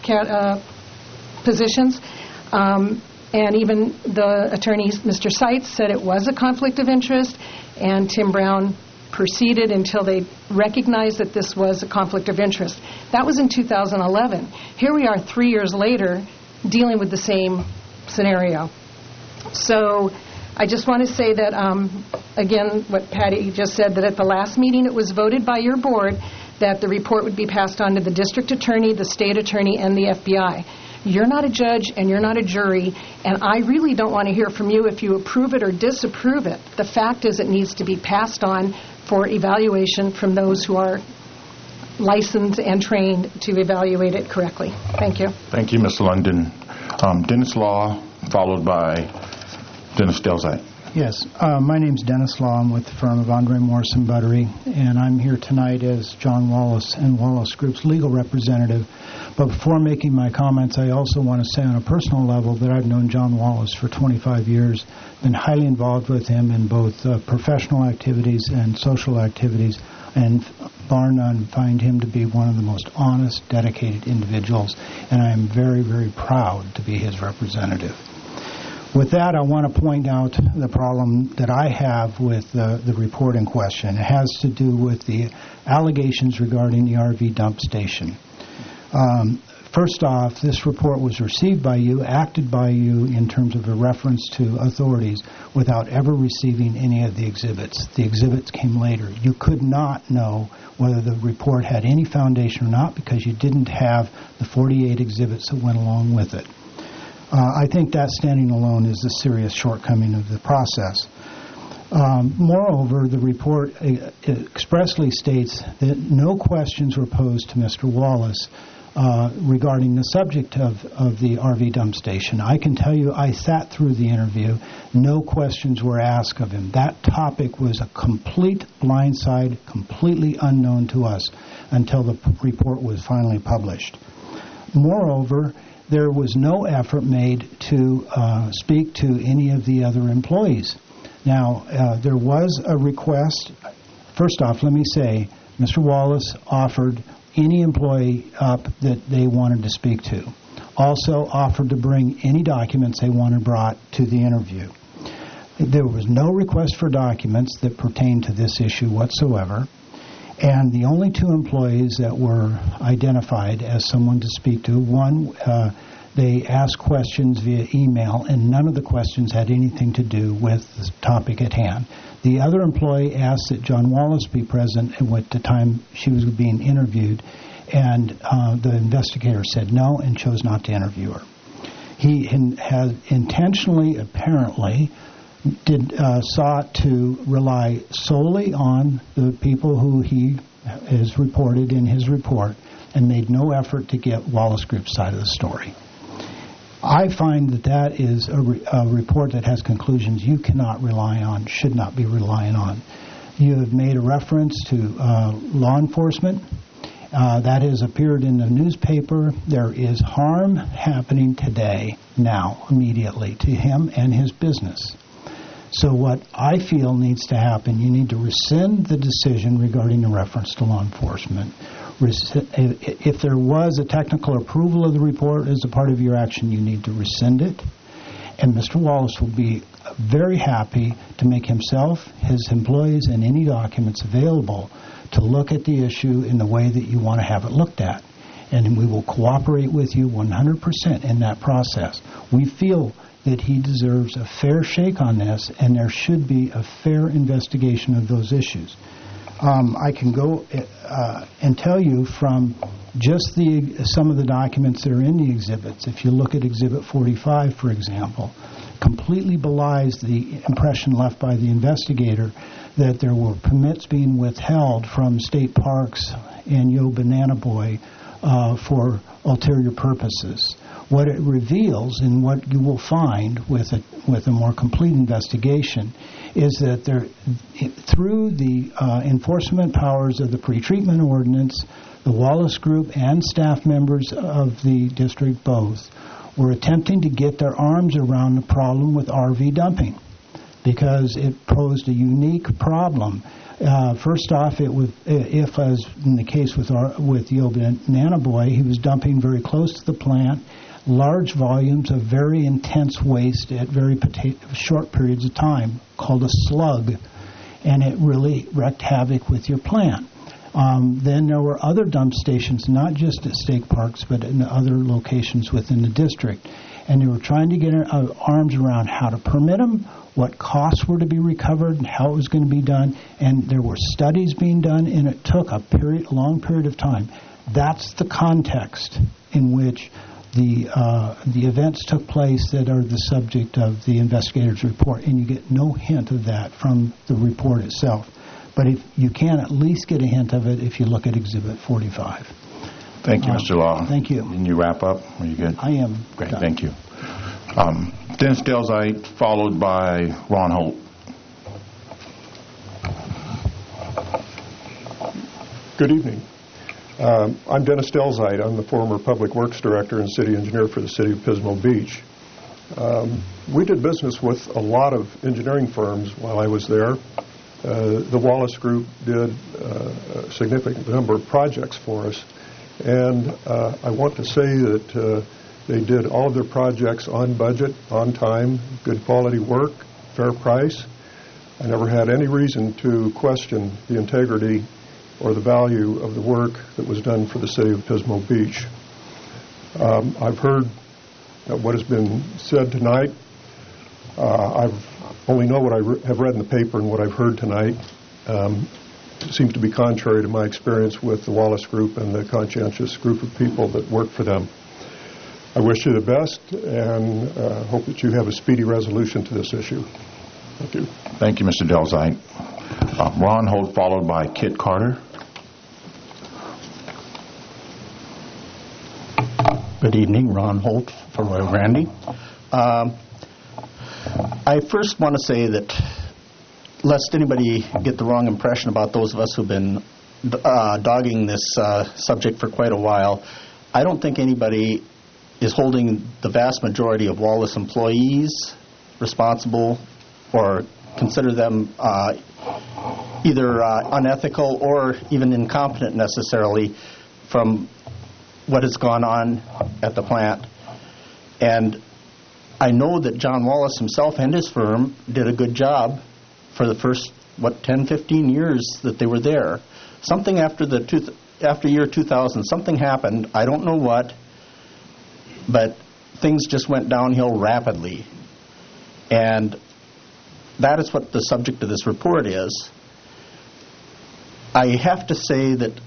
Speaker 16: positions. And even the attorney, Mr. Seitz, said it was a conflict of interest, and Tim Brown proceeded until they recognized that this was a conflict of interest. That was in 2011. Here we are 3 years later dealing with the same scenario. So I just want to say that, again, what Patty just said, that at the last meeting it was voted by your board that the report would be passed on to the district attorney, the state attorney, and the FBI. You're not a judge and you're not a jury, and I really don't want to hear from you if you approve it or disapprove it. The fact is it needs to be passed on for evaluation from those who are licensed and trained to evaluate it correctly. Thank you.
Speaker 1: Thank you, Ms. London. Dennis Law, followed by Dennis Delzite.
Speaker 17: Yes, my name's Dennis Law. I'm with the firm of Andre Morrison Buttery, and I'm here tonight as John Wallace and Wallace Group's legal representative. But before making my comments, I also want to say on a personal level that I've known John Wallace for 25 years, been highly involved with him in both professional activities and social activities, and bar none, find him to be one of the most honest, dedicated individuals, and I am very, very proud to be his representative. With that, I want to point out the problem that I have with the report in question. It has to do with the allegations regarding the RV dump station. First off, this report was received by you, acted by you in terms of a reference to authorities without ever receiving any of the exhibits. The exhibits came later. You could not know whether the report had any foundation or not because you didn't have the 48 exhibits that went along with it. I think that standing alone is a serious shortcoming of the process. Moreover, the report expressly states that no questions were posed to Mr. Wallace regarding the subject of the RV dump station. I can tell you I sat through the interview. No questions were asked of him. That topic was a complete blindside, completely unknown to us until the report was finally published. Moreover, there was no effort made to speak to any of the other employees. Now, there was a request. First off, let me say, Mr. Wallace offered any employee up that they wanted to speak to. Also offered to bring any documents they wanted brought to the interview. There was no request for documents that pertained to this issue whatsoever. And the only two employees that were identified as someone to speak to, one, they asked questions via email, and none of the questions had anything to do with the topic at hand. The other employee asked that John Wallace be present at the time she was being interviewed, and the investigator said no and chose not to interview her. He had intentionally, apparently, sought to rely solely on the people who he has reported in his report and made no effort to get Wallace Group's side of the story. I find that is a report that has conclusions you cannot rely on, should not be relying on. You have made a reference to law enforcement. That has appeared in the newspaper. There is harm happening today, now, immediately, to him and his business. So what I feel needs to happen, you need to rescind the decision regarding the reference to law enforcement. If there was a technical approval of the report as a part of your action, you need to rescind it. And Mr. Wallace will be very happy to make himself, his employees, and any documents available to look at the issue in the way that you want to have it looked at. And we will cooperate with you 100% in that process. We feel that he deserves a fair shake on this, and there should be a fair investigation of those issues. I can go and tell you from just some of the documents that are in the exhibits. If you look at Exhibit 45, for example, completely belies the impression left by the investigator that there were permits being withheld from state parks and Yo Banana Boy for ulterior purposes. What it reveals, and what you will find with a more complete investigation, is that through the enforcement powers of the pretreatment ordinance, the Wallace Group and staff members of the district both were attempting to get their arms around the problem with RV dumping, because it posed a unique problem. First off, if as in the case with Yo Banana Boy, he was dumping very close to the plant, large volumes of very intense waste at very short periods of time, called a slug, and it really wreaked havoc with your plant. Then there were other dump stations, not just at state parks, but in other locations within the district. And they were trying to get arms around how to permit them, what costs were to be recovered, and how it was going to be done. And there were studies being done, and it took a long period of time. That's the context in which the events took place that are the subject of the investigator's report, and you get no hint of that from the report itself. But if you can at least get a hint of it if you look at Exhibit 45.
Speaker 1: Thank you, Mr. Law.
Speaker 17: Thank you.
Speaker 1: Can you wrap up? Are you good?
Speaker 17: I am.
Speaker 1: Great,
Speaker 17: done.
Speaker 1: thank you. Dennis Delzite, followed by Ron Holt.
Speaker 18: Good evening. I'm Dennis Delzite. I'm the former Public Works Director and City Engineer for the City of Pismo Beach. We did business with a lot of engineering firms while I was there. The Wallace Group did a significant number of projects for us. And I want to say that they did all of their projects on budget, on time, good quality work, fair price. I never had any reason to question the integrity or the value of the work that was done for the city of Pismo Beach. I've heard what has been said tonight. I've only know what I have read in the paper and what I've heard tonight. It seems to be contrary to my experience with the Wallace Group and the conscientious group of people that work for them. I wish you the best and hope that you have a speedy resolution to this issue. Thank you.
Speaker 1: Thank you, Mr. Delzite. Ron Holt, followed by Kit Carter.
Speaker 19: Good evening, Ron Holt for Royal Grandy. I first want to say that, lest anybody get the wrong impression about those of us who've been dogging this subject for quite a while, I don't think anybody is holding the vast majority of Wallace employees responsible or consider them either unethical or even incompetent necessarily from what has gone on at the plant. And I know that John Wallace himself and his firm did a good job for the first, 10, 15 years that they were there. Something after year 2000, something happened. I don't know what, but things just went downhill rapidly. And that is what the subject of this report is. I have to say that,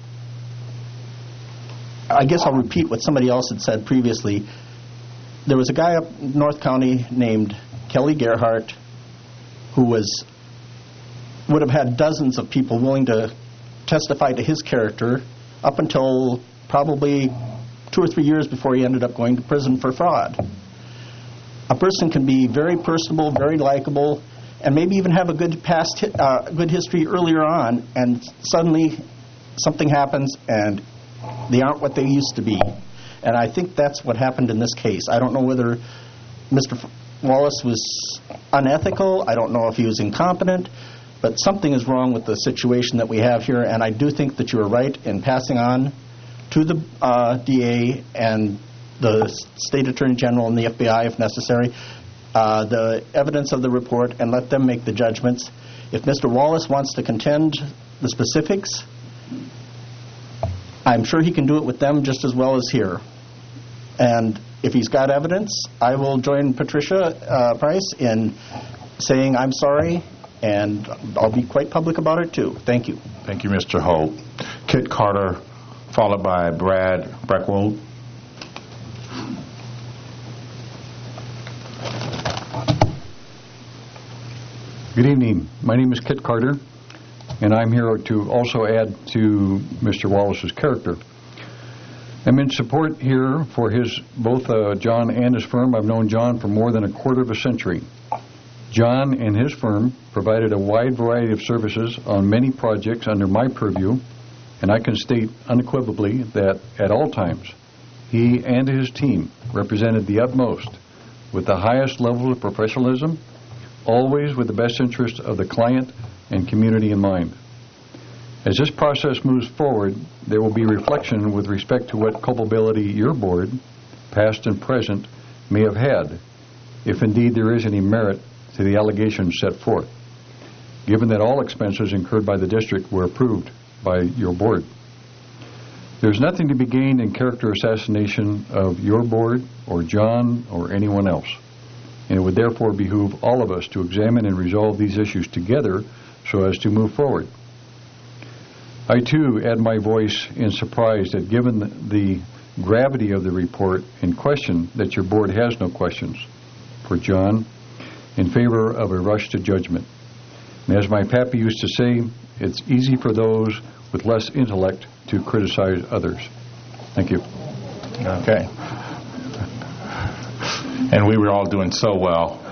Speaker 19: I guess I'll repeat what somebody else had said previously. There was a guy up in North County named Kelly Gerhardt who would have had dozens of people willing to testify to his character up until probably 2 or 3 years before he ended up going to prison for fraud. A person can be very personable, very likable, and maybe even have a good good history earlier on, and suddenly something happens and they aren't what they used to be. And I think that's what happened in this case. I don't know whether Mr. Wallace was unethical. I don't know if he was incompetent. But something is wrong with the situation that we have here, and I do think that you are right in passing on to the DA and the State Attorney General and the FBI, if necessary, the evidence of the report and let them make the judgments. If Mr. Wallace wants to contend the specifics, I'm sure he can do it with them just as well as here. And if he's got evidence, I will join Patricia Price in saying I'm sorry, and I'll be quite public about it too. Thank you.
Speaker 1: Thank you, Mr. Holt. Kit Carter, followed by Brad Breckwold.
Speaker 20: Good evening. My name is Kit Carter, and I'm here to also add to Mr. Wallace's character. I'm in support here for both John and his firm. I've known John for more than a quarter of a century. John and his firm provided a wide variety of services on many projects under my purview, and I can state unequivocally that at all times, he and his team represented the utmost with the highest level of professionalism, always with the best interest of the client and community in mind. As this process moves forward, there will be reflection with respect to what culpability your board, past and present, may have had, if indeed there is any merit to the allegations set forth, given that all expenses incurred by the district were approved by your board. There is nothing to be gained in character assassination of your board or John or anyone else, and it would therefore behoove all of us to examine and resolve these issues together so as to move forward. I, too, add my voice in surprise that given the gravity of the report in question, that your board has no questions for John in favor of a rush to judgment. And as my pappy used to say, it's easy for those with less intellect to criticize others. Thank you.
Speaker 1: Okay. And we were all doing so well.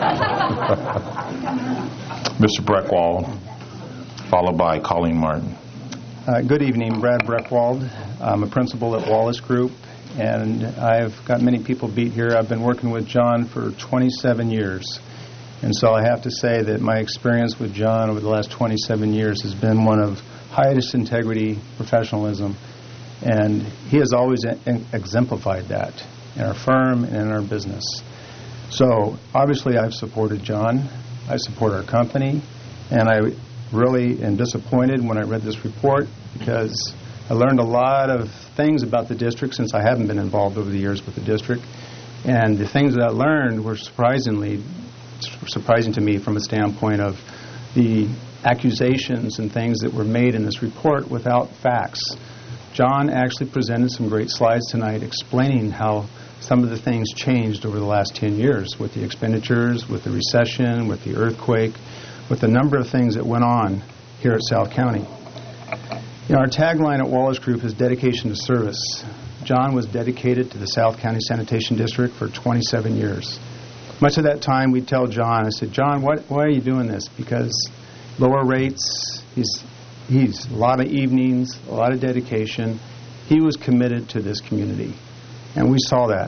Speaker 1: Mr. Breckwald, followed by Colleen Martin.
Speaker 21: Good evening, Brad Breckwald. I'm a principal at Wallace Group, and I've got many people beat here. I've been working with John for 27 years, and so I have to say that my experience with John over the last 27 years has been one of highest integrity, professionalism, and he has always exemplified that in our firm and in our business. So obviously I've supported John, I support our company, and I really am disappointed when I read this report because I learned a lot of things about the district since I haven't been involved over the years with the district, and the things that I learned were surprising to me from a standpoint of the accusations and things that were made in this report without facts. John actually presented some great slides tonight explaining how some of the things changed over the last 10 years with the expenditures, with the recession, with the earthquake, with the number of things that went on here at South County. You know, our tagline at Wallace Group is dedication to service. John was dedicated to the South County Sanitation District for 27 years. Much of that time we'd tell John, I said, John, why are you doing this? Because lower rates, he's a lot of evenings, a lot of dedication. He was committed to this community, and we saw that.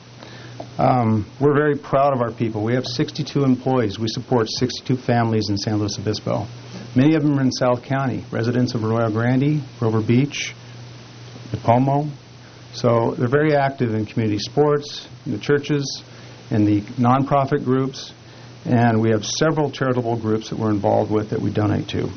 Speaker 21: We're very proud of our people. We have 62 employees. We support 62 families in San Luis Obispo. Many of them are in South County, residents of Arroyo Grande, Grover Beach, Nipomo. So they're very active in community sports, in the churches, in the nonprofit groups, and we have several charitable groups that we're involved with that we donate to.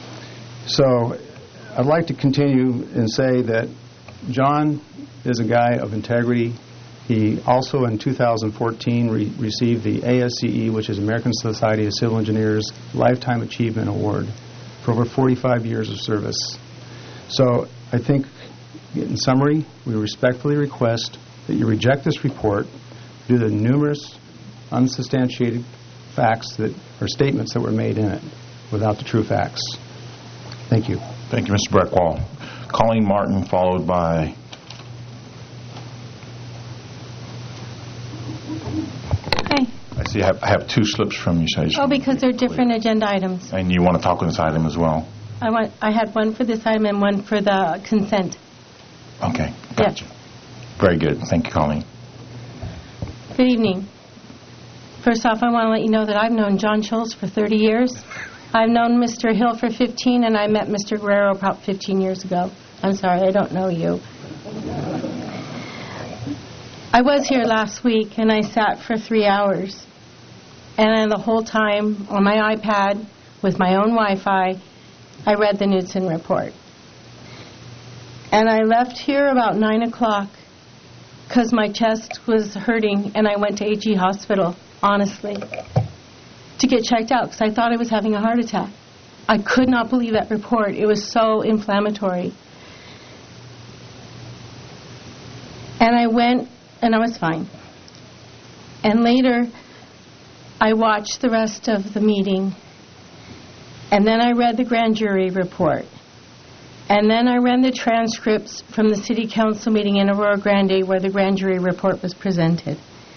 Speaker 21: So I'd like to continue and say that John is a guy of integrity. He also in 2014 received the ASCE, which is American Society of Civil Engineers Lifetime Achievement Award for over 45 years of service. So I think, in summary, we respectfully request that you reject this report due to the numerous unsubstantiated facts that or statements that were made in it without the true facts. Thank you.
Speaker 1: Thank you, Mr. Breckwald. Colleen Martin, followed by...
Speaker 22: Okay.
Speaker 1: I see I have two slips from you. So
Speaker 22: because they're different agenda items.
Speaker 1: And you want to talk on this item as well?
Speaker 22: I had one for this item and one for the consent.
Speaker 1: Okay, gotcha. Very good. Thank you, Colleen.
Speaker 22: Good evening. First off, I want to let you know that I've known John Scholes for 30 years. I've known Mr. Hill for 15, and I met Mr. Guerrero about 15 years ago. I'm sorry, I don't know you. I was here last week, and I sat for 3 hours. And the whole time, on my iPad, with my own Wi-Fi, I read the Knudsen report. And I left here about 9 o'clock because my chest was hurting, and I went to AG Hospital, honestly, to get checked out because I thought I was having a heart attack. I could not believe that report. It was so inflammatory. And I went, and I was fine. And later, I watched the rest of the meeting, and then I read the grand jury report. And then I read the transcripts from the city council meeting in Aurora Grande where the grand jury report was presented.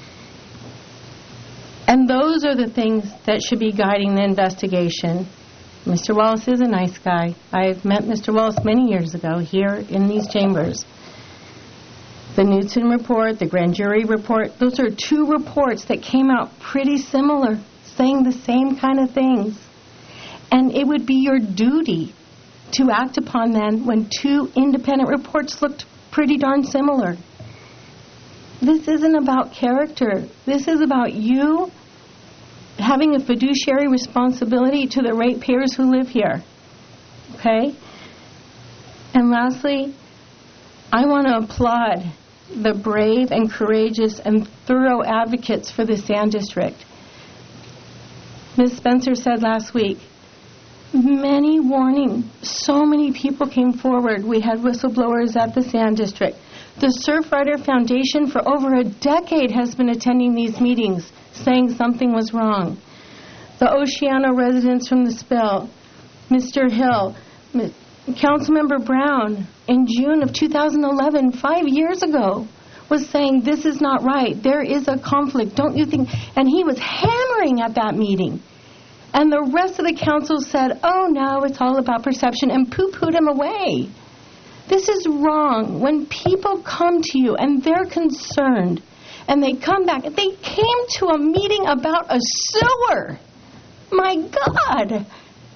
Speaker 22: And those are the things that should be guiding the investigation. Mr. Wallace is a nice guy. I've met Mr. Wallace many years ago here in these chambers. The Knudsen report, the grand jury report, those are two reports that came out pretty similar, saying the same kind of things. And it would be your duty to act upon them when two independent reports looked pretty darn similar. This isn't about character. This is about you having a fiduciary responsibility to the ratepayers who live here. Okay? And lastly, I want to applaud the brave and courageous and thorough advocates for the Sand District. Ms. Spencer said last week, many warning, so many people came forward. We had whistleblowers at the Sand District. The Surfrider Foundation for over a decade has been attending these meetings, saying something was wrong. The Oceano residents from the spill, Mr. Hill, Councilmember Brown, in June of 2011, 5 years ago, was saying this is not right. There is a conflict. Don't you think? And he was hammering at that meeting. And the rest of the council said, oh, no, it's all about perception, and poo-pooed him away. This is wrong. When people come to you and they're concerned and they come back, they came to a meeting about a sewer. My God.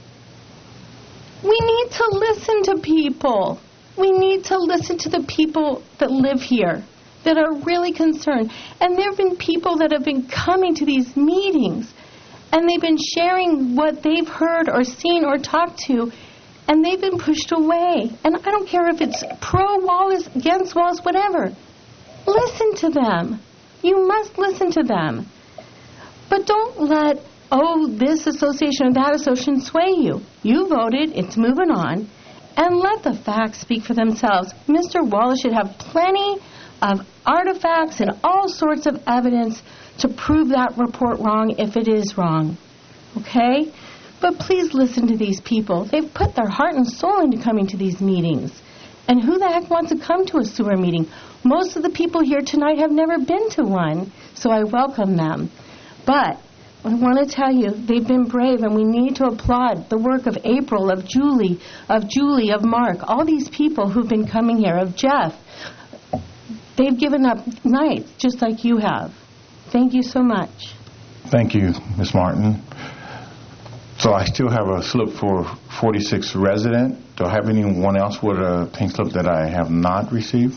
Speaker 22: We need to listen to people. We need to listen to the people that live here, that are really concerned. And there have been people that have been coming to these meetings, and they've been sharing what they've heard or seen or talked to, and they've been pushed away. And I don't care if it's pro-Wallace, against Wallace, whatever. Listen to them. You must listen to them. But don't let, this association or that association sway you. You voted, it's moving on, and let the facts speak for themselves. Mr. Wallace should have plenty of artifacts and all sorts of evidence to prove that report wrong if it is wrong. Okay? But please listen to these people. They've put their heart and soul into coming to these meetings. And who the heck wants to come to a sewer meeting? Most of the people here tonight have never been to one, so I welcome them. But I want to tell you, they've been brave, and we need to applaud the work of April, of Julie, of Mark, all these people who've been coming here, of Jeff. They've given up nights just like you have. Thank you so much.
Speaker 1: Thank you, Ms. Martin. So I still have a slip for 46 resident. Do I have anyone else with a pink slip that I have not received?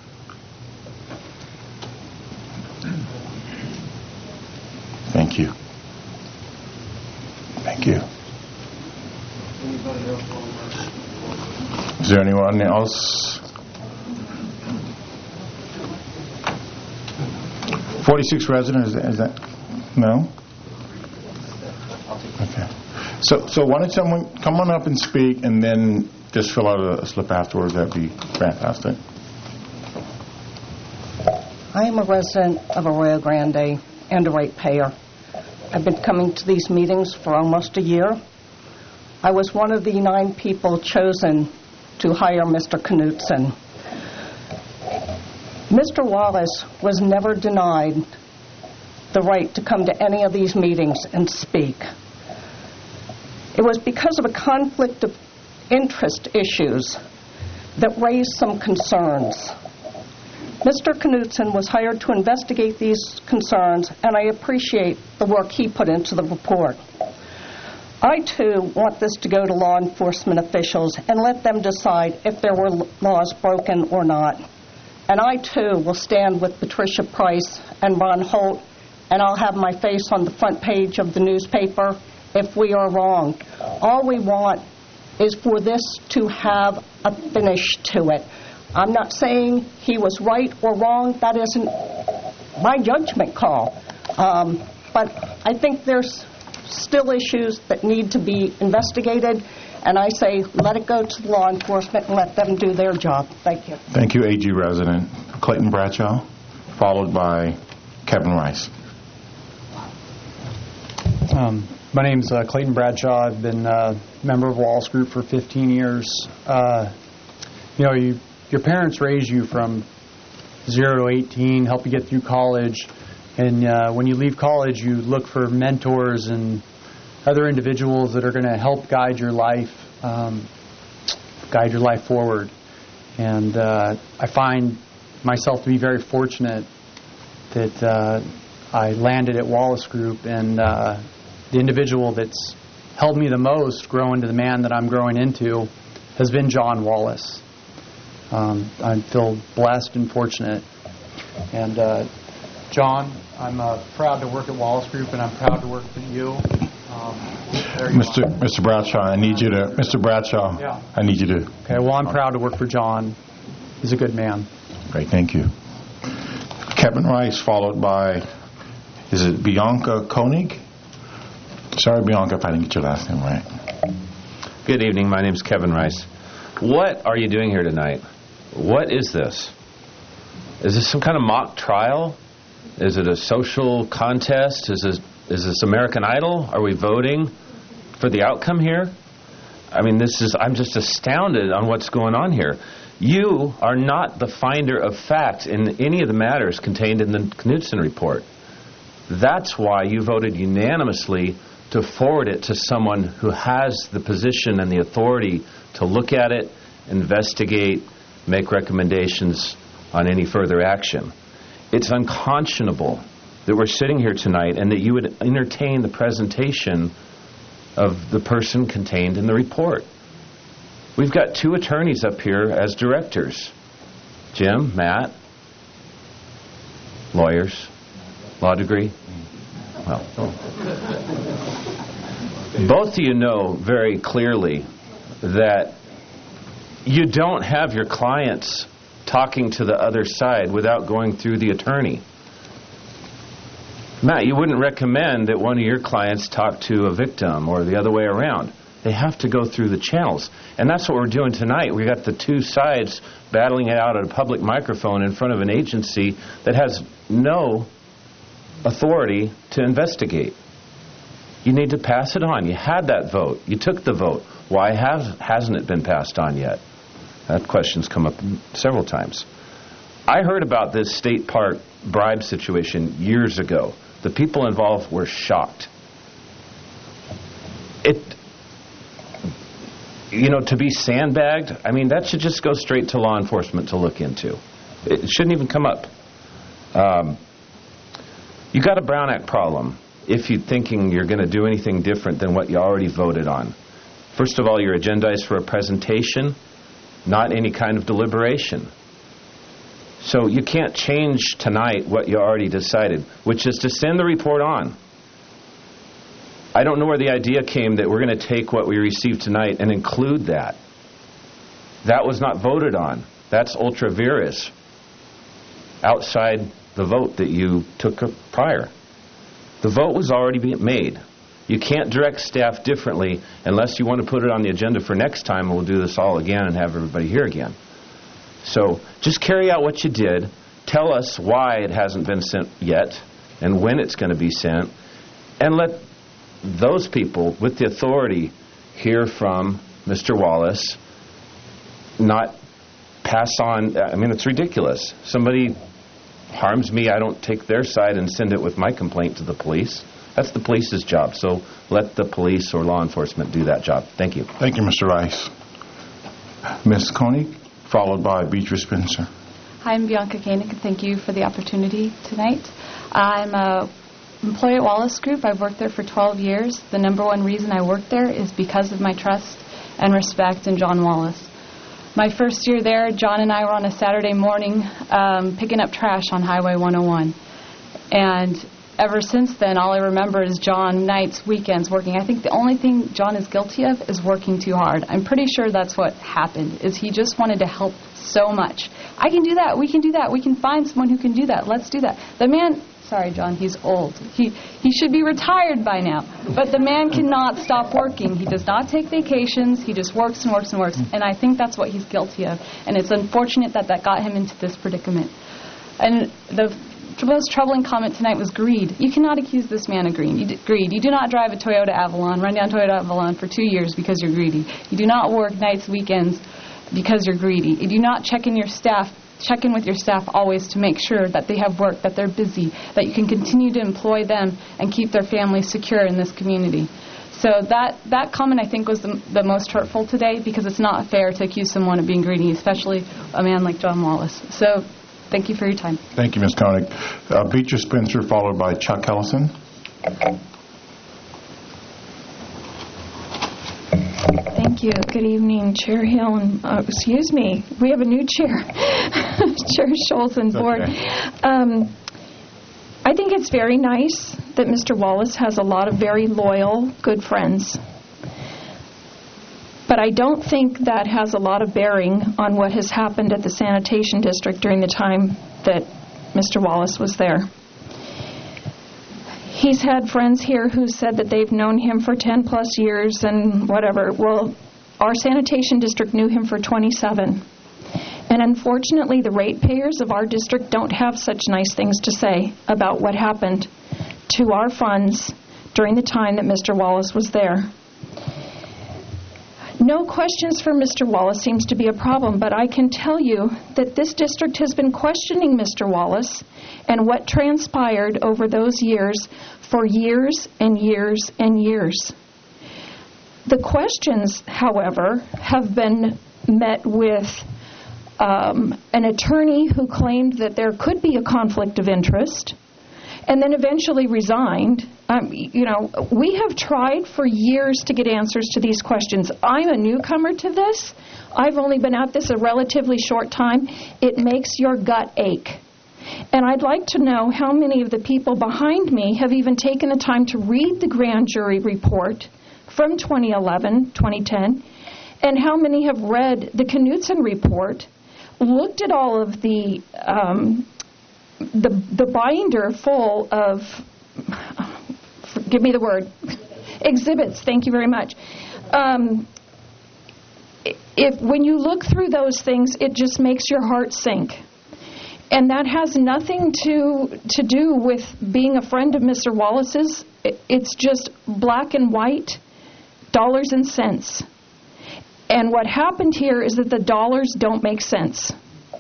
Speaker 1: Thank you. Thank you. Is there anyone else? 46 residents, is that? No? Okay. So why don't someone come on up and speak and then just fill out a slip afterwards? That'd be fantastic.
Speaker 2: I am a resident of Arroyo Grande and a ratepayer. I've been coming to these meetings for almost a year. I was one of the 9 people chosen to hire Mr. Knudsen. Mr. Wallace was never denied the right to come to any of these meetings and speak. It was because of a conflict of interest issues that raised some concerns. Mr. Knutson was hired to investigate these concerns, and I appreciate the work he put into the report. I, too, want this to go to law enforcement officials and let them decide if there were laws broken or not. And I, too, will stand with Patricia Price and Ron Holt, and I'll have my face on the front page of the newspaper if we are wrong. All we want is for this to have a finish to it. I'm not saying he was right or wrong. That isn't my judgment call. But I think there's still issues that need to be investigated, and I say let it go to law enforcement and let them do their job. Thank you.
Speaker 1: Thank you, AG Resident Clayton Bradshaw, followed by Kevin Rice.
Speaker 3: My name's Clayton Bradshaw. I've been a member of Wallace Group for 15 years. Your parents raise you from 0 to 18, help you get through college, and when you leave college, you look for mentors and other individuals that are going to help guide your life forward. And I find myself to be very fortunate that I landed at Wallace Group, and the individual that's helped me the most grow into the man that I'm growing into has been John Wallace. I feel blessed and fortunate. And John, I'm proud to work at Wallace Group, and I'm proud to work with you.
Speaker 1: Mr. Bradshaw, I need you to. Mr. Bradshaw,
Speaker 3: yeah.
Speaker 1: I need you to.
Speaker 3: Okay. Well, I'm proud to work for John. He's a good man.
Speaker 1: Great. Thank you. Kevin Rice, followed by, is it Bianca Koenig? Sorry, Bianca, if I didn't get your last name right.
Speaker 4: Good evening. My name's Kevin Rice. What are you doing here tonight? What is this? Is this some kind of mock trial? Is it a social contest? Is this American Idol? Are we voting for the outcome here? I mean, I'm just astounded on what's going on here. You are not the finder of fact in any of the matters contained in the Knutson report. That's why you voted unanimously to forward it to someone who has the position and the authority to look at it, investigate, make recommendations on any further action. It's unconscionable that we're sitting here tonight and that you would entertain the presentation of the person contained in the report. We've got 2 attorneys up here as directors. Jim, Matt, lawyers, law degree. Well, both of you know very clearly that you don't have your clients talking to the other side without going through the attorney. Matt, you wouldn't recommend that one of your clients talk to a victim or the other way around. They have to go through the channels. And that's what we're doing tonight. We got the 2 sides battling it out at a public microphone in front of an agency that has no authority to investigate. You need to pass it on. You had that vote. You took the vote. Why hasn't it been passed on yet? That question's come up several times. I heard about this state park bribe situation years ago. The people involved were shocked. To be sandbagged, I mean, that should just go straight to law enforcement to look into. It shouldn't even come up. You got a Brown Act problem if you're thinking you're going to do anything different than what you already voted on. First of all, you're agendized for a presentation, not any kind of deliberation. So you can't change tonight what you already decided, which is to send the report on. I don't know where the idea came that we're going to take what we received tonight and include that. That was not voted on. That's ultra vires, outside the vote that you took prior. The vote was already made. You can't direct staff differently unless you want to put it on the agenda for next time, and we'll do this all again and have everybody here again. So just carry out what you did. Tell us why it hasn't been sent yet and when it's going to be sent, and let those people with the authority hear from Mr. Wallace, not pass on. I mean, it's ridiculous. Somebody harms me, I don't take their side and send it with my complaint to the police. That's the police's job. So let the police or law enforcement do that job. Thank you.
Speaker 1: Thank you, Mr. Rice. Ms. Koenig, followed by Beatrice Spencer.
Speaker 5: Hi, I'm Bianca Koenig, and thank you for the opportunity tonight. I'm an employee at Wallace Group. I've worked there for 12 years. The number one reason I worked there is because of my trust and respect in John Wallace. My first year there, John and I were on a Saturday morning picking up trash on Highway 101. And ever since then, all I remember is John nights, weekends working. I think the only thing John is guilty of is working too hard. I'm pretty sure that's what happened, is he just wanted to help so much. I can do that. We can do that. We can find someone who can do that. Let's do that. The man, sorry, John, he's old. He should be retired by now. But the man cannot stop working. He does not take vacations. He just works and works and works. And I think that's what he's guilty of. And it's unfortunate that that got him into this predicament. And the most troubling comment tonight was greed. You cannot accuse this man of greed. You do not drive a Toyota Avalon, run down Toyota Avalon for 2 years because you're greedy. You do not work nights, weekends because you're greedy. You do not check in with your staff always to make sure that they have work, that they're busy, that you can continue to employ them and keep their families secure in this community. So that comment, I think, was the most hurtful today, because it's not fair to accuse someone of being greedy, especially a man like John Wallace. So thank you for your time.
Speaker 1: Thank you, Ms. Koenig. Beecher Spencer, followed by Chuck Ellison.
Speaker 6: Thank you. Good evening, Chair Hill. And excuse me, we have a new chair, Chair Schultz and board. Okay. I think it's very nice that Mr. Wallace has a lot of very loyal, good friends. But I don't think that has a lot of bearing on what has happened at the sanitation district during the time that Mr. Wallace was there. He's had friends here who said that they've known him for 10 plus years and whatever. Well, our sanitation district knew him for 27. And unfortunately, the ratepayers of our district don't have such nice things to say about what happened to our funds during the time that Mr. Wallace was there. No questions for Mr. Wallace seems to be a problem, but I can tell you that this district has been questioning Mr. Wallace and what transpired over those years for years and years and years. The questions, however, have been met with an attorney who claimed that there could be a conflict of interest and then eventually resigned. We have tried for years to get answers to these questions. I'm a newcomer to this. I've only been at this a relatively short time. It makes your gut ache. And I'd like to know how many of the people behind me have even taken the time to read the grand jury report from 2011, 2010, and how many have read the Knutson report, looked at all of the binder full of, give me the word, exhibits. Thank you very much. When you look through those things, it just makes your heart sink. And that has nothing to do with being a friend of Mr. Wallace's. It's just black and white, dollars and cents. And what happened here is that the dollars don't make sense.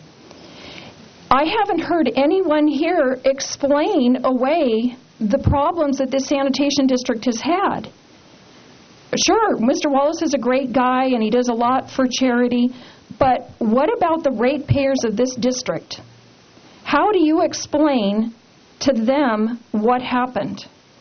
Speaker 6: I haven't heard anyone here explain away the problems that this sanitation district has had. Sure, Mr. Wallace is a great guy and he does a lot for charity, but what about the ratepayers of this district? How do you explain to them what happened?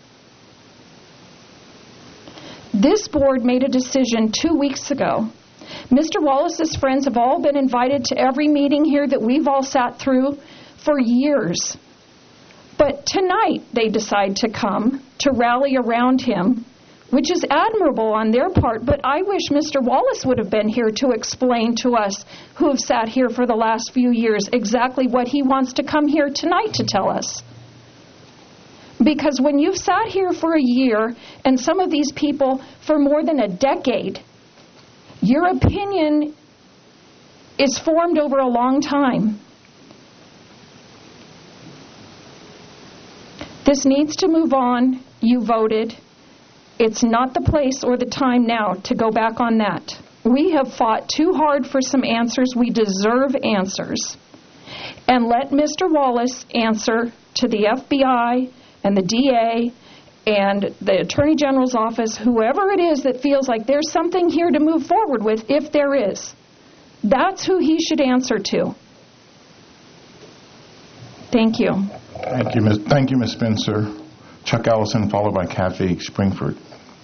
Speaker 6: This board made a decision 2 weeks ago. Mr. Wallace's friends have all been invited to every meeting here that we've all sat through for years. But tonight they decide to come to rally around him, which is admirable on their part, but I wish Mr. Wallace would have been here to explain to us who have sat here for the last few years exactly what he wants to come here tonight to tell us. Because when you've sat here for a year, and some of these people for more than a decade, your opinion is formed over a long time. This needs to move on. You voted. It's not the place or the time now to go back on that. We have fought too hard for some answers. We deserve answers. And let Mr. Wallace answer to the FBI and the DA and the Attorney General's office, whoever it is that feels like there's something here to move forward with, if there is. That's who he should answer to. Thank you.
Speaker 1: Thank you, Ms. Spencer. Chuck Ellison, followed by Kathy Springford.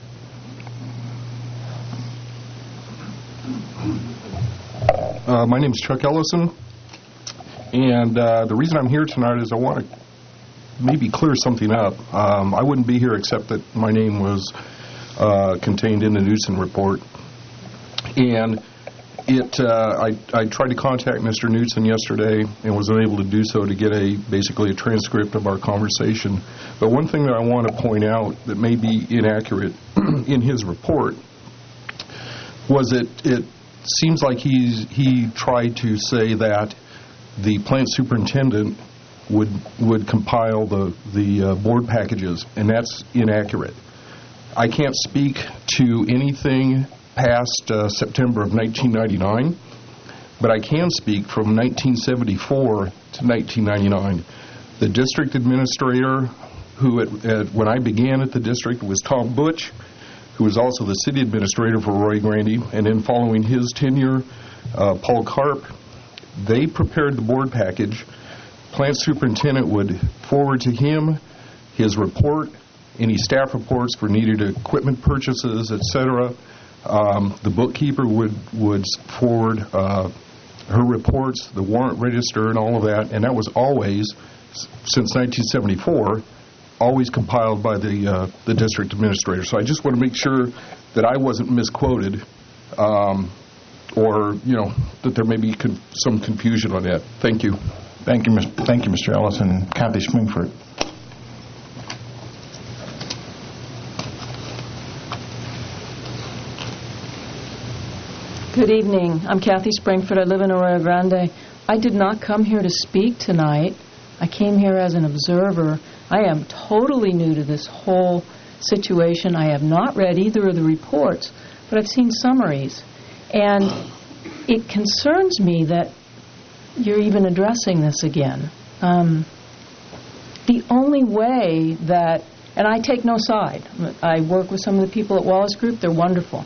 Speaker 18: My name is Chuck Ellison, and the reason I'm here tonight is I want to maybe clear something up. I wouldn't be here except that my name was contained in the Knudsen report, and I tried to contact Mr. Knudsen yesterday and was unable to do so to get basically a transcript of our conversation. But one thing that I want to point out that may be inaccurate in his report was that it seems like he tried to say that the plant superintendent would compile the board packages, and that's inaccurate. I can't speak to anything past September of 1999, but I can speak from 1974 to 1999. The district administrator, who when I began at the district, was Tom Butch, who was also the city administrator for Roy Grande, and then following his tenure, Paul Karp. They prepared the board package. Plant superintendent would forward to him his report, any staff reports for needed equipment purchases, etc. The bookkeeper would forward her reports, the warrant register, and all of that, and that was always, since 1974, always compiled by the district administrator. So I just want to make sure that I wasn't misquoted, or that there may be some confusion on that. Thank you.
Speaker 1: Thank you, Mr. Ellison. Kathy Springford.
Speaker 7: Good evening. I'm Kathy Springford. I live in Arroyo Grande. I did not come here to speak tonight. I came here as an observer. I am totally new to this whole situation. I have not read either of the reports, but I've seen summaries. And it concerns me that you're even addressing this again. The only way that, and I take no side. I work with some of the people at Wallace Group. They're wonderful.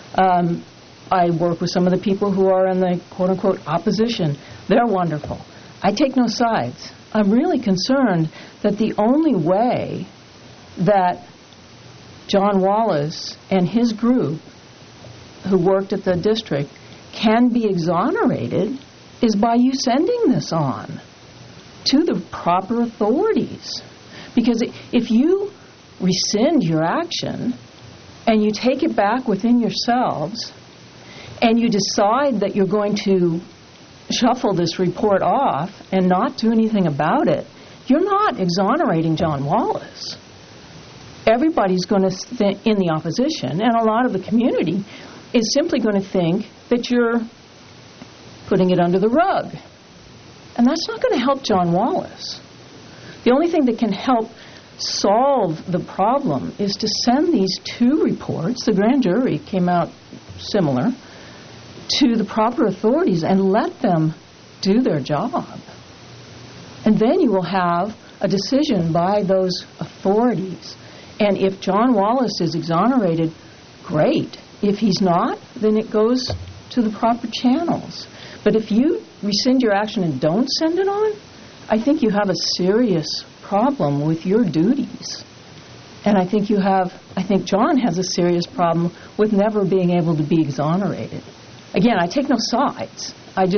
Speaker 7: I work with some of the people who are in the quote-unquote opposition. They're wonderful. I take no sides. I'm really concerned that the only way that John Wallace and his group who worked at the district can be exonerated is by you sending this on to the proper authorities. Because if you rescind your action and you take it back within yourselves and you decide that you're going to shuffle this report off and not do anything about it, you're not exonerating John Wallace. Everybody's going to, in the opposition, and a lot of the community, is simply going to think that you're putting it under the rug. And that's not going to help John Wallace. The only thing that can help solve the problem is to send these two reports, the grand jury came out similar, to the proper authorities and let them do their job. And then you will have a decision by those authorities. And if John Wallace is exonerated, great. If he's not, then it goes to the proper channels. But if you rescind your action and don't send it on, I think you have a serious problem with your duties. And I think John has a serious problem with never being able to be exonerated. Again, I take no sides.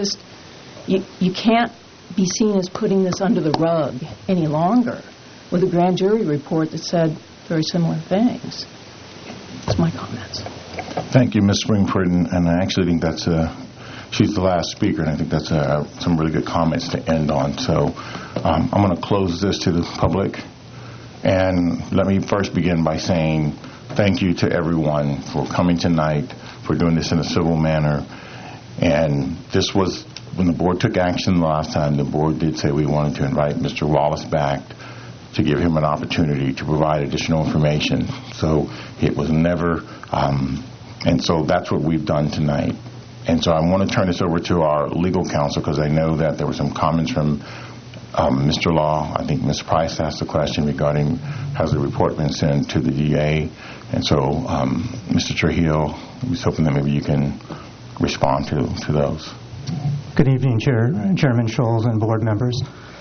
Speaker 7: You can't be seen as putting this under the rug any longer with a grand jury report that said very similar things. That's my comments.
Speaker 1: Thank you, Ms. Springford, and I actually think she's the last speaker, and I think that's some really good comments to end on. So I'm going to close this to the public, and let me first begin by saying thank you to everyone for coming tonight, for doing this in a civil manner. And this was, when the board took action the last time, the board did say we wanted to invite Mr. Wallace back to give him an opportunity to provide additional information. So it was never, and so that's what we've done tonight. And so I want to turn this over to our legal counsel because I know that there were some comments from Mr. Law. I think Ms. Price asked a question regarding has the report been sent to the DA. And so, Mr. Trujillo, I was hoping that maybe you can respond to those.
Speaker 8: Good evening, Chairman Scholes and board members.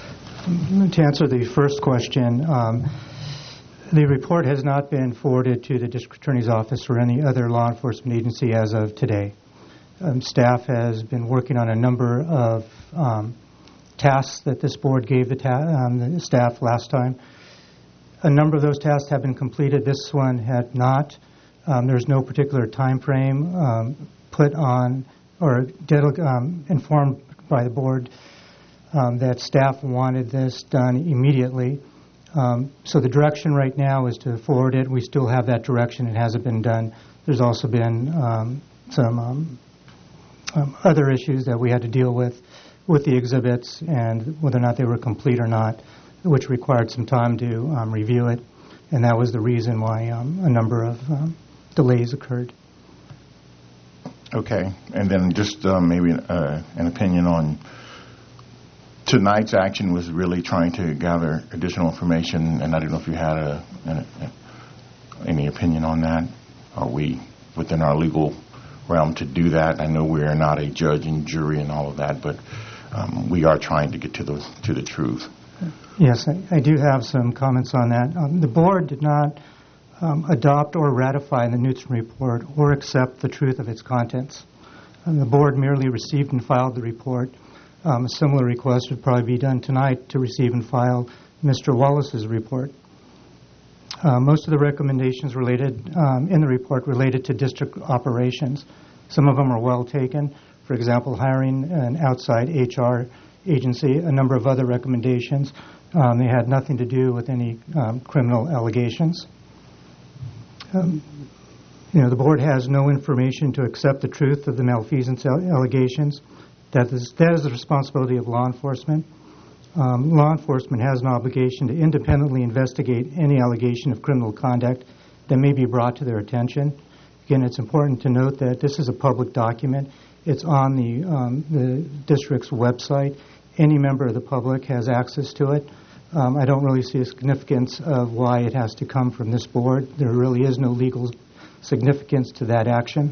Speaker 8: To answer the first question, the report has not been forwarded to the District Attorney's Office or any other law enforcement agency as of today. Staff has been working on a number of tasks that this board gave the staff last time. A number of those tasks have been completed. This one had not. There's no particular time frame put on or informed by the board that staff wanted this done immediately. So the direction right now is to forward it. We still have that direction. It hasn't been done. There's also been some other issues that we had to deal with the exhibits and whether or not they were complete or not, which required some time to review it. And that was the reason why a number of delays occurred.
Speaker 1: Okay. And then just maybe an opinion on tonight's action was really trying to gather additional information, and I don't know if you had any opinion on that. Are we within our legal realm to do that? I know we are not a judge and jury and all of that, but we are trying to get to the truth.
Speaker 8: Yes, I do have some comments on that. The board did not adopt or ratify the Knutson report or accept the truth of its contents. The board merely received and filed the report. A similar request would probably be done tonight to receive and file Mr. Wallace's report. Most of the recommendations related in the report related to district operations. Some of them are well taken. For example, hiring an outside HR agency. A number of other recommendations. They had nothing to do with any criminal allegations. The board has no information to accept the truth of the malfeasance allegations. That is the responsibility of law enforcement. Law enforcement has an obligation to independently investigate any allegation of criminal conduct that may be brought to their attention. Again, it's important to note that this is a public document. It's on the district's website. Any member of the public has access to it. I don't really see a significance of why it has to come from this board. There really is no legal significance to that action.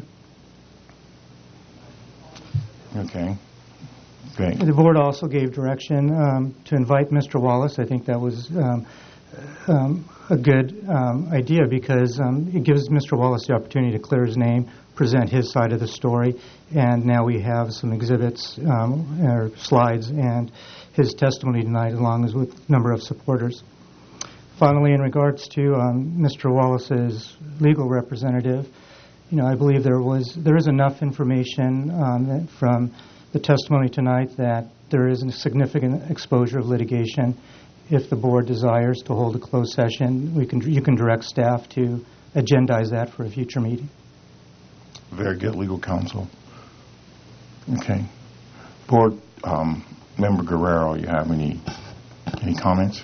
Speaker 1: Okay. Great.
Speaker 8: The board also gave direction to invite Mr. Wallace. I think that was a good idea because it gives Mr. Wallace the opportunity to clear his name, present his side of the story, and now we have some exhibits or slides and his testimony tonight along with a number of supporters. Finally, in regards to Mr. Wallace's legal representative, I believe there is enough information from the testimony tonight that there is a significant exposure of litigation. If the board desires to hold a closed session, you can direct staff to agendize that for a future meeting.
Speaker 1: Very good, legal counsel. Okay. Board Member Guerrero, you have any comments?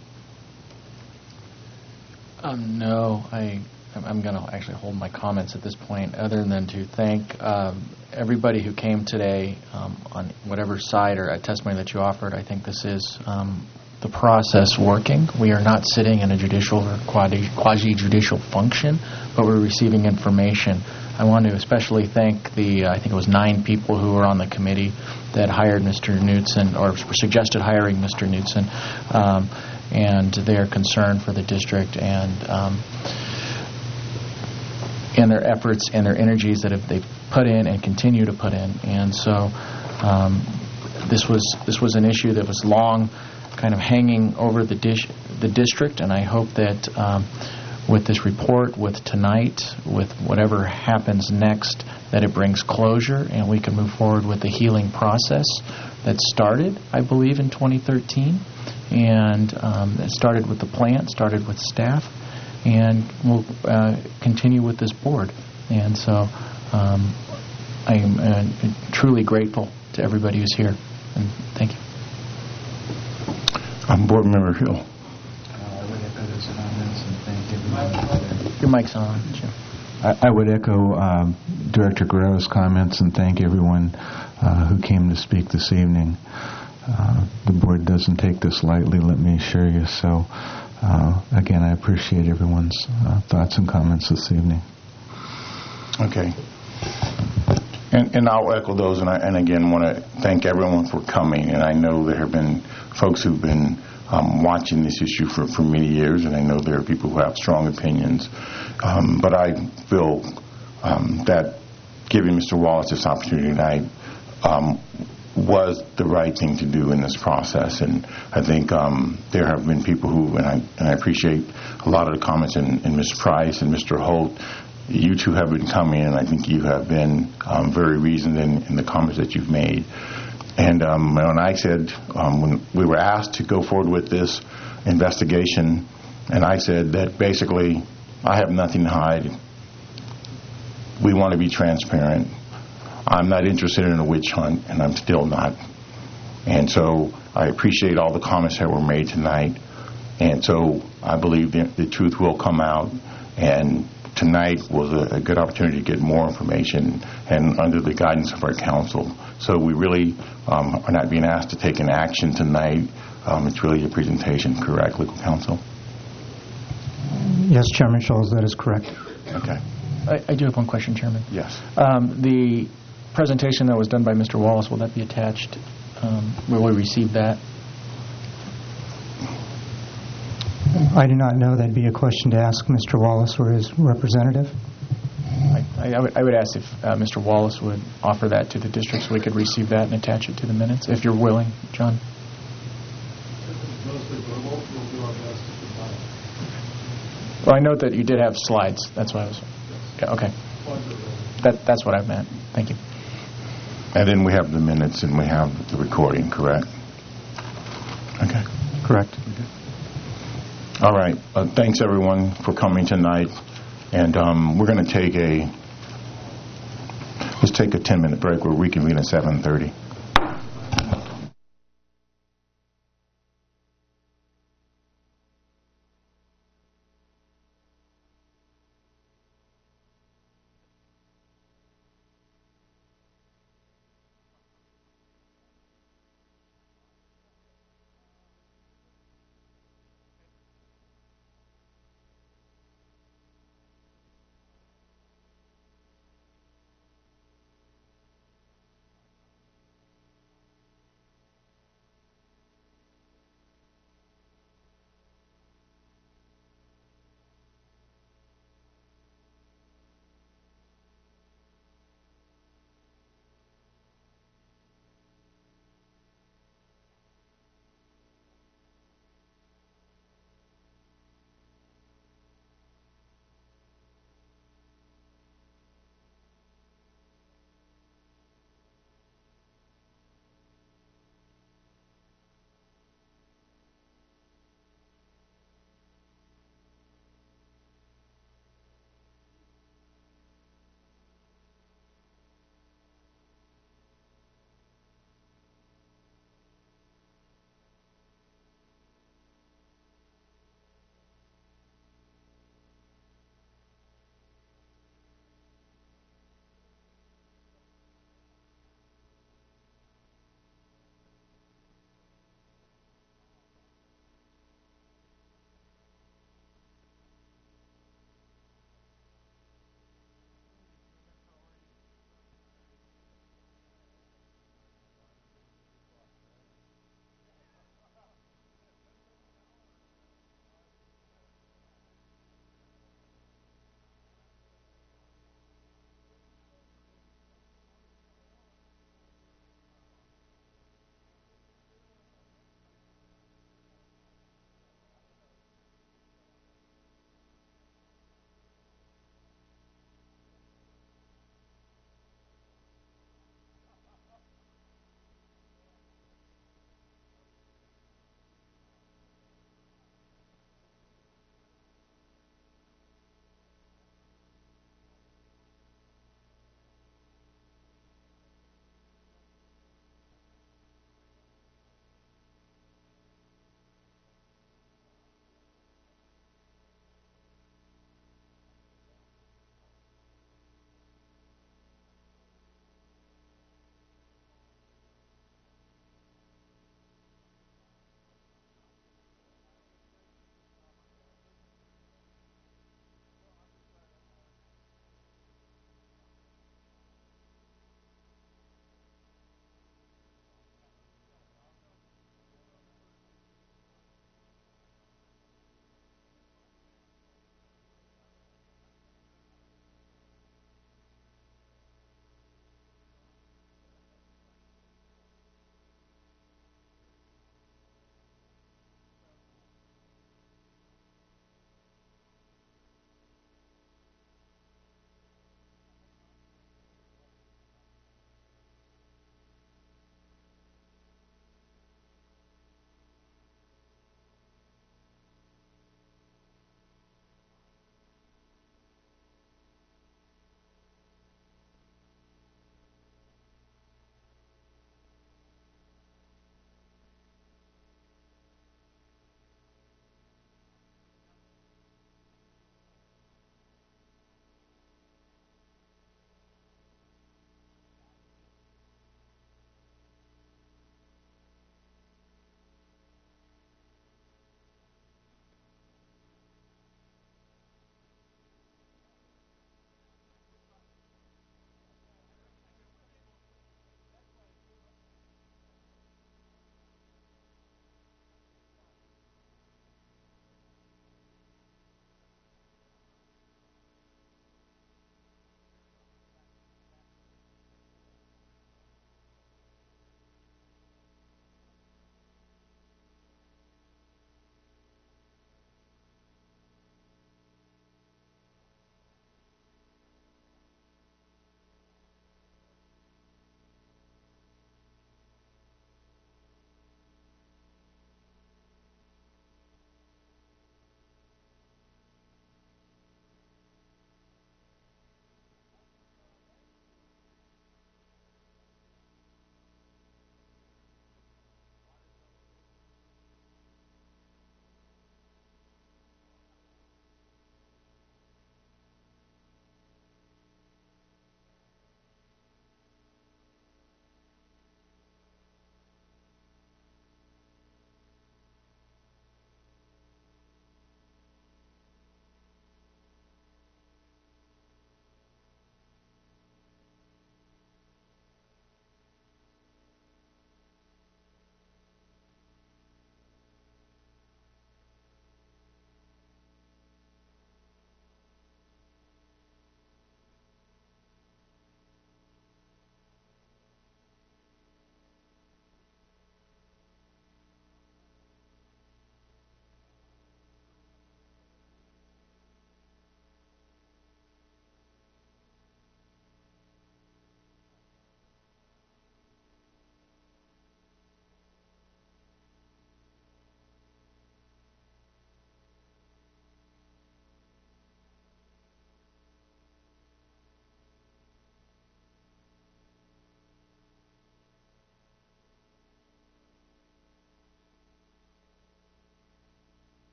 Speaker 9: No, I'm going to actually hold my comments at this point other than to thank everybody who came today on whatever side or testimony that you offered. I think this is the process working. We are not sitting in a judicial or quasi-judicial function, but we're receiving information. I want to especially thank I think it was 9 people who were on the committee that hired Mr. Knutson or suggested hiring Mr. Knutson, and their concern for the district and their efforts and their energies that they've put in and continue to put in. And so this was an issue that was long kind of hanging over the district, and I hope that with this report, with tonight, with whatever happens next, that it brings closure and we can move forward with the healing process that started, I believe, in 2013. And it started with the plant, started with staff, and we'll continue with this board. And so I am truly grateful to everybody who's here. And thank you.
Speaker 1: Board Member Hill.
Speaker 9: Your mic's on, Jim.
Speaker 23: I would echo Director Guerrero's comments and thank everyone who came to speak this evening. The board doesn't take this lightly, let me assure you. So, again, I appreciate everyone's thoughts and comments this evening.
Speaker 1: Okay. And I'll echo those, and again want to thank everyone for coming. And I know there have been folks who've been watching this issue for many years, and I know there are people who have strong opinions. But I feel that giving Mr. Wallace this opportunity tonight was the right thing to do in this process. And I think there have been people who, and I appreciate a lot of the comments in Ms. Price and Mr. Holt. You two have been coming, and I think you have been very reasoned in the comments that you've made. And when I said, when we were asked to go forward with this investigation, and I said that basically I have nothing to hide. We want to be transparent. I'm not interested in a witch hunt, and I'm still not. And so I appreciate all the comments that were made tonight. And so I believe the truth will come out, and tonight was a good opportunity to get more information and under the guidance of our counsel. So we really are not being asked to take an action tonight. It's really a presentation, correct, legal counsel?
Speaker 8: Yes, Chairman Scholes, that is correct.
Speaker 1: Okay.
Speaker 9: I do have one question, Chairman.
Speaker 1: Yes.
Speaker 9: The presentation that was done by Mr. Wallace, will that be attached? Will we receive that?
Speaker 8: I do not know. That'd be a question to ask Mr. Wallace or his representative.
Speaker 9: I would ask if Mr. Wallace would offer that to the district so we could receive that and attach it to the minutes, if you're willing, John. Well, I note that you did have slides. That's why I was... Okay. That's what I meant. Thank you.
Speaker 1: And then we have the minutes and we have the recording, correct? Okay.
Speaker 8: Correct.
Speaker 1: Okay. All right. Thanks, everyone, for coming tonight. And we're going to let's take a 10-minute break. We'll reconvene at 7:30.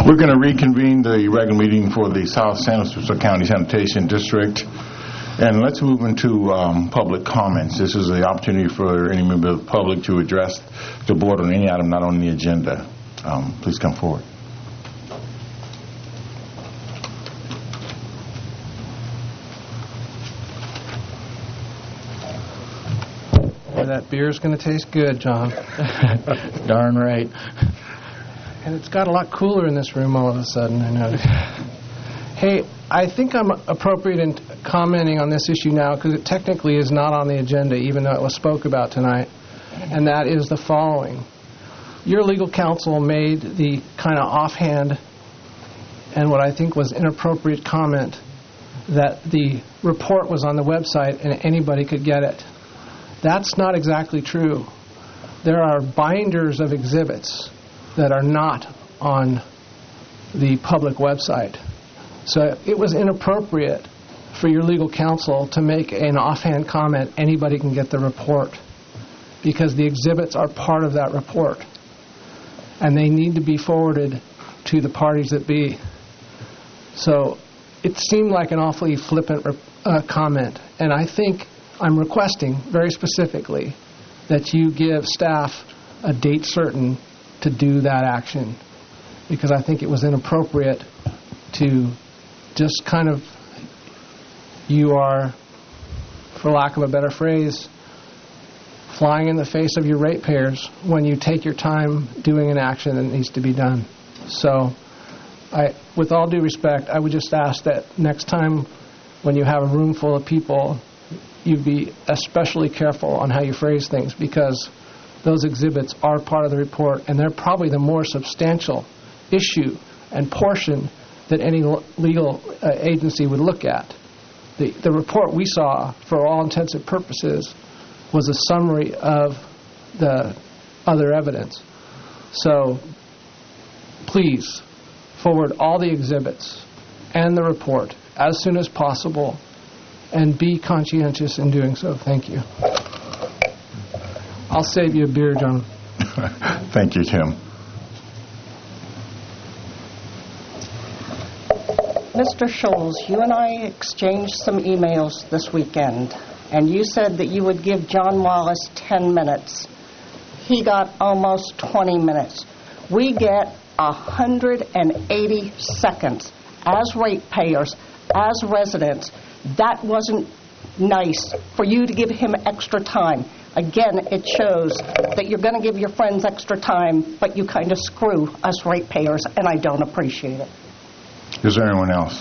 Speaker 1: We're going to reconvene the regular meeting for the South San Francisco County Sanitation District. And let's move into public comments. This is the opportunity for any member of the public to address the board on any item not on the agenda. Please come forward.
Speaker 10: That beer's going to taste good, John.
Speaker 9: Darn right.
Speaker 10: And it's got a lot cooler in this room all of a sudden, I noticed. Hey, I think I'm appropriate in commenting on this issue now because it technically is not on the agenda, even though it was spoke about tonight, and that is the following. Your legal counsel made the kind of offhand and what I think was inappropriate comment that the report was on the website and anybody could get it. That's not exactly true. There are binders of exhibits that are not on the public website. So it was inappropriate for your legal counsel to make an offhand comment, anybody can get the report, because the exhibits are part of that report. And they need to be forwarded to the parties that be. So it seemed like an awfully flippant comment. And I think I'm requesting very specifically that you give staff a date certain to do that action, because I think it was inappropriate to just kind of, you are, for lack of a better phrase, flying in the face of your ratepayers when you take your time doing an action that needs to be done. So, with all due respect, I would just ask that next time when you have a room full of people, you be especially careful on how you phrase things, because those exhibits are part of the report, and they're probably the more substantial issue and portion that any legal agency would look at. The report we saw, for all intents and purposes, was a summary of the other evidence. So please forward all the exhibits and the report as soon as possible, and be conscientious in doing so. Thank you. I'll save you a beer, John.
Speaker 1: Thank you, Tim.
Speaker 2: Mr. Scholes, you and I exchanged some emails this weekend, and you said that you would give John Wallace 10 minutes. He got almost 20 minutes. We get 180 seconds as ratepayers, as residents. That wasn't nice for you to give him extra time. Again, it shows that you're going to give your friends extra time, but you kind of screw us ratepayers, and I don't appreciate it.
Speaker 1: Is there anyone else?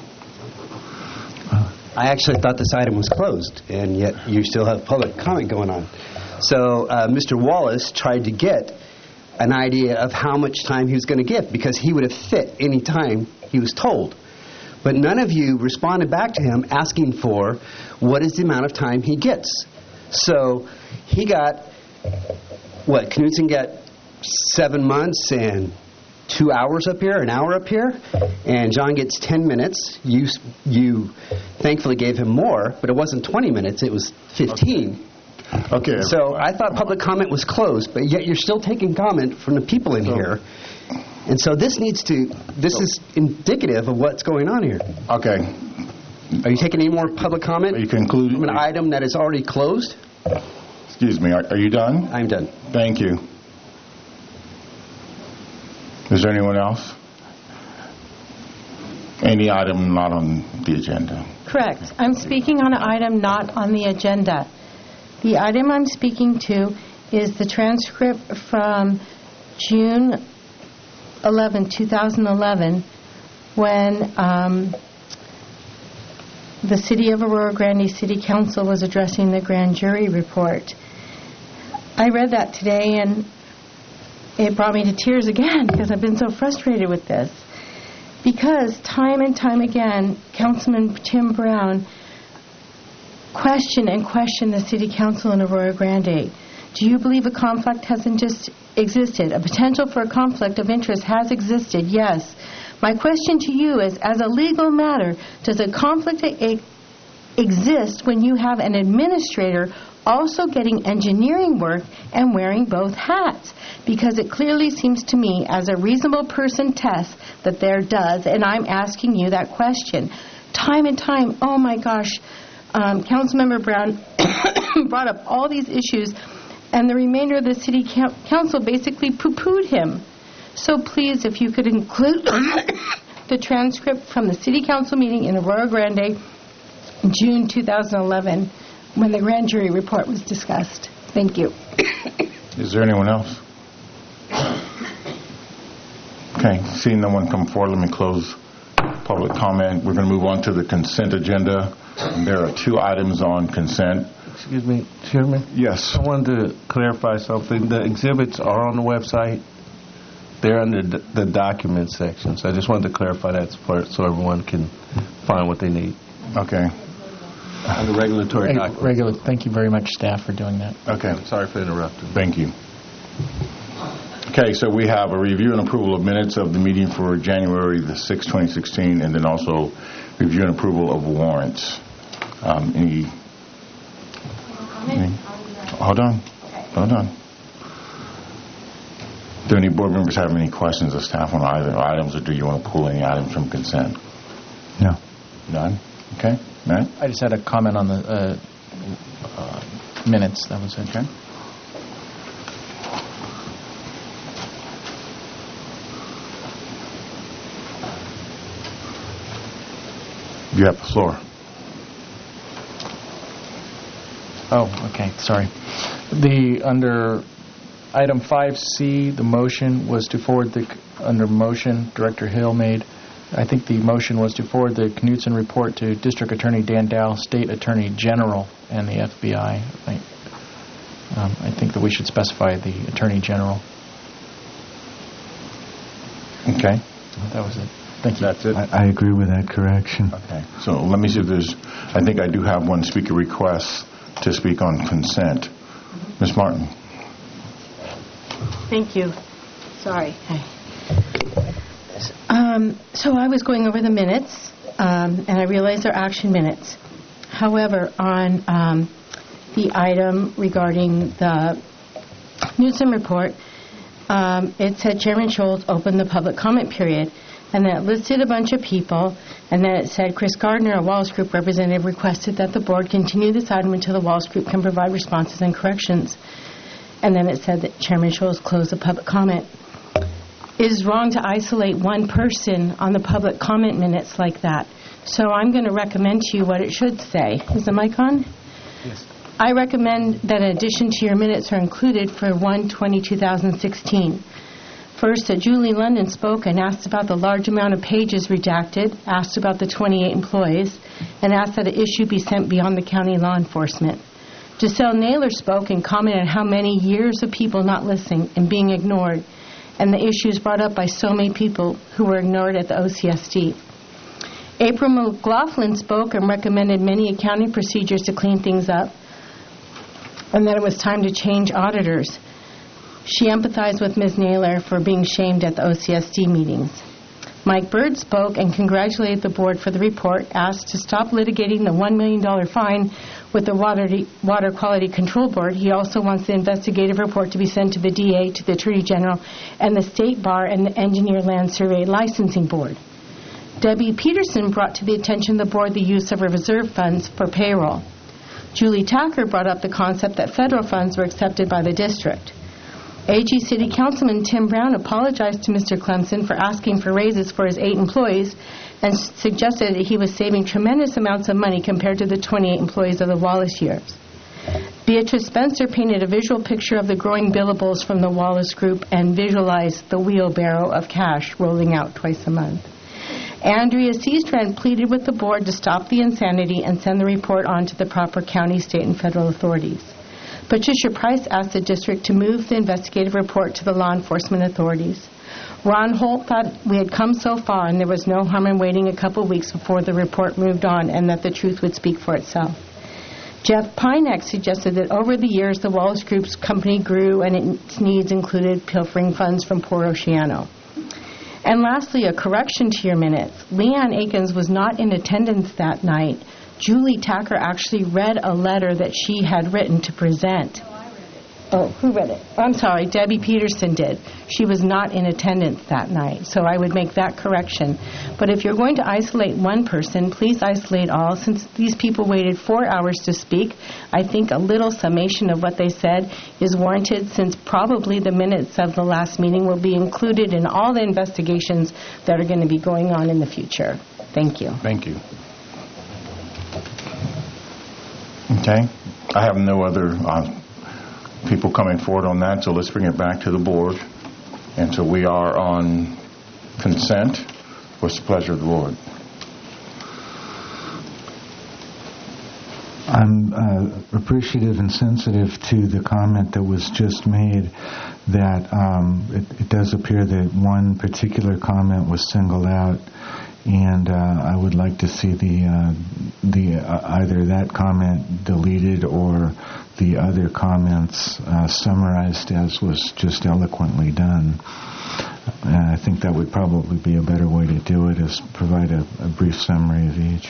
Speaker 11: I actually thought this item was closed, and yet you still have public comment going on. So Mr. Wallace tried to get an idea of how much time he was going to give, because he would have fit any time he was told. But none of you responded back to him asking for what is the amount of time he gets. So he got, what, Knudsen got 7 months and 2 hours up here, an hour up here, and John gets 10 minutes. You thankfully gave him more, but it wasn't 20 minutes, it was 15.
Speaker 1: Okay.
Speaker 11: So I thought public comment was closed, but yet you're still taking comment from the people in here. And so this is indicative of what's going on here.
Speaker 1: Okay.
Speaker 11: Are you taking any more public comment?
Speaker 1: Are you concluding?
Speaker 11: From an item that is already closed?
Speaker 1: Excuse me, are you done?
Speaker 11: I'm done.
Speaker 1: Thank you. Is there anyone else? Any item not on the agenda?
Speaker 22: Correct. I'm speaking on an item not on the agenda. The item I'm speaking to is the transcript from June 11, 2011, when the City of Aurora Grande City Council was addressing the grand jury report. I read that today, and it brought me to tears again, because I've been so frustrated with this. Because time and time again, Councilman Tim Brown questioned the City Council in Aurora Grande. Do you believe a conflict hasn't just existed? A potential for a conflict of interest has existed, yes. My question to you is, as a legal matter, does a conflict exist when you have an administrator also getting engineering work and wearing both hats? Because it clearly seems to me, as a reasonable person tests, that there does, and I'm asking you that question. Time and time, oh my gosh, Councilmember Brown brought up all these issues, and the remainder of the City Council basically poo-pooed him. So please, if you could include the transcript from the City Council meeting in Arroyo Grande, June 2011, when the grand jury report was discussed. Thank you.
Speaker 1: Is there anyone else? Okay, seeing no one come forward, let me close public comment. We're going to move on to the consent agenda. There are 2 items on consent.
Speaker 12: Excuse me, Chairman?
Speaker 1: Yes.
Speaker 12: I wanted to clarify something. The exhibits are on the website. They're under the documents section. So I just wanted to clarify that part so everyone can find what they need.
Speaker 1: Okay.
Speaker 12: Under regulatory documents.
Speaker 9: Thank you very much, staff, for doing that.
Speaker 1: Okay.
Speaker 12: Sorry for interrupting.
Speaker 1: Thank you. Okay, so we have a review and approval of minutes of the meeting for January the 6th, 2016, and then also review and approval of warrants. Any? Hold on. Do any board members have any questions of staff on either items, or do you want to pull any items from consent?
Speaker 23: No.
Speaker 1: None? Okay. Matt?
Speaker 9: I just had a comment on the minutes. That was it.
Speaker 1: Okay. You have the floor.
Speaker 9: Oh, okay. Sorry. Under item 5C, the motion was to forward under motion Director Hill made. I think the motion was to forward the Knutson report to District Attorney Dan Dow, State Attorney General, and the FBI. I think that we should specify the Attorney General.
Speaker 1: Okay.
Speaker 9: That was it. Thank you.
Speaker 1: That's it?
Speaker 23: I agree with that correction.
Speaker 1: Okay. So let me see if there's, I think I do have one speaker request to speak on consent. Ms. Martin.
Speaker 22: Thank you. Sorry. So I was going over the minutes, and I realized they're action minutes. However, on the item regarding the Knutson report, it said Chairman Schultz opened the public comment period, and then it listed a bunch of people, and then it said Chris Gardner, a Wallace Group representative, requested that the board continue this item until the Wallace Group can provide responses and corrections. And then it said that Chairman Schultz closed the public comment. It is wrong to isolate one person on the public comment minutes like that. So I'm going to recommend to you what it should say. Is the mic on?
Speaker 12: Yes.
Speaker 22: I recommend that in addition to your minutes are included for 1/20/2016. First, that Julie London spoke and asked about the large amount of pages redacted, asked about the 28 employees, and asked that an issue be sent beyond the county law enforcement. Giselle Naylor spoke and commented on how many years of people not listening and being ignored, and the issues brought up by so many people who were ignored at the OCSD. April McLaughlin spoke and recommended many accounting procedures to clean things up, and that it was time to change auditors. She empathized with Ms. Naylor for being shamed at the OCSD meetings. Mike Bird spoke and congratulated the board for the report, asked to stop litigating the $1 million fine with the Water Quality Control Board. He also wants the investigative report to be sent to the DA, to the Attorney General, and the State Bar and the Engineer Land Survey Licensing Board. Debbie Peterson brought to the attention of the board the use of reserve funds for payroll. Julie Tacker brought up the concept that federal funds were accepted by the district. AG City Councilman Tim Brown apologized to Mr. Clemson for asking for raises for his 8 employees and suggested that he was saving tremendous amounts of money compared to the 28 employees of the Wallace years. Beatrice Spencer painted a visual picture of the growing billables from the Wallace Group and visualized the wheelbarrow of cash rolling out twice a month. Andrea Seastrand pleaded with the board to stop the insanity and send the report on to the proper county, state, and federal authorities. Patricia Price asked the district to move the investigative report to the law enforcement authorities. Ron Holt thought we had come so far and there was no harm in waiting a couple weeks before the report moved on and that the truth would speak for itself. Jeff Pinek suggested that over the years the Wallace Group's company grew and its needs included pilfering funds from Port Oceano. And lastly, a correction to your minutes. Leanne Akins was not in attendance that night, Julie Tacker actually read a letter that she had written to present. Oh, who read it? I'm sorry, Debbie Peterson did. She was not in attendance that night, so I would make that correction. But if you're going to isolate one person, please isolate all. Since these people waited 4 hours to speak, I think a little summation of what they said is warranted, since probably the minutes of the last meeting will be included in all the investigations that are going to be going on in the future. Thank you.
Speaker 1: Thank you. Okay. I have no other people coming forward on that, so let's bring it back to the board. And so we are on consent. What's the pleasure of the board?
Speaker 23: I'm appreciative and sensitive to the comment that was just made that it does appear that one particular comment was singled out, and I would like to see either that comment deleted or the other comments summarized as was just eloquently done. And I think that would probably be a better way to do it, is provide a brief summary of each.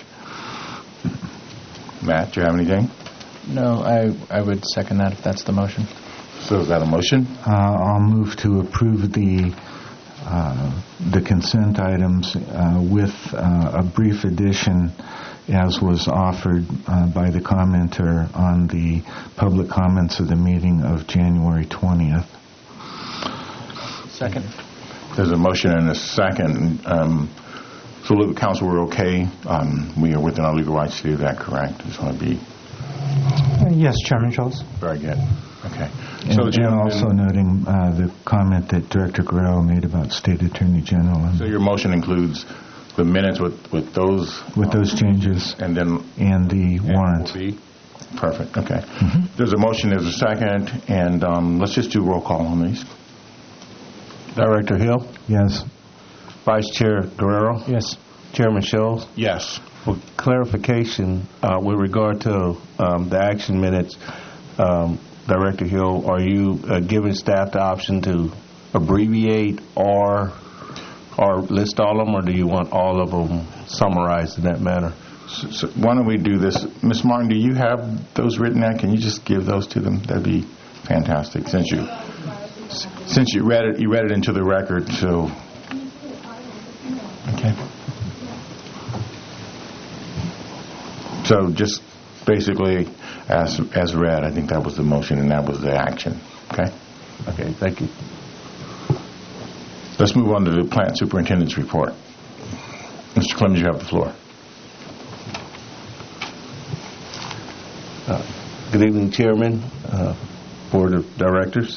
Speaker 1: Matt, do you have anything?
Speaker 9: No, I would second that if that's the motion.
Speaker 1: So is that a motion?
Speaker 23: I'll move to approve the consent items with a brief addition as was offered by the commenter on the public comments of the meeting of January 20th.
Speaker 9: Second.
Speaker 1: There's a motion and a second. So, legal counsel, we're okay. We are within our legal rights to do that, correct? Just want to be...
Speaker 8: Yes, Chairman Schultz.
Speaker 1: Very good. Okay.
Speaker 23: And also noting the comment that Director Guerrero made about State Attorney General.
Speaker 1: So your motion includes the minutes with those...
Speaker 23: With those changes.
Speaker 1: And then...
Speaker 23: And the warrants.
Speaker 1: Perfect. Okay. Mm-hmm. There's a motion, there's a second, and let's just do roll call on these.
Speaker 12: Director Hill?
Speaker 23: Yes.
Speaker 12: Vice Chair Guerrero?
Speaker 9: Yes.
Speaker 12: Chairman Schultz?
Speaker 1: Yes.
Speaker 12: For clarification, with regard to the action minutes, Director Hill, are you giving staff the option to abbreviate or list all of them, or do you want all of them summarized in that manner?
Speaker 1: So why don't we do this? Ms. Martin, do you have those written down? Can you just give those to them? That'd be fantastic. Since you read it into the record, so... Okay. So just basically as read, I think that was the motion and that was the action. Okay?
Speaker 12: Okay, thank you.
Speaker 1: Let's move on to the plant superintendent's report. Mr. Clemens, you have the floor.
Speaker 12: Good evening, Chairman, Board of Directors.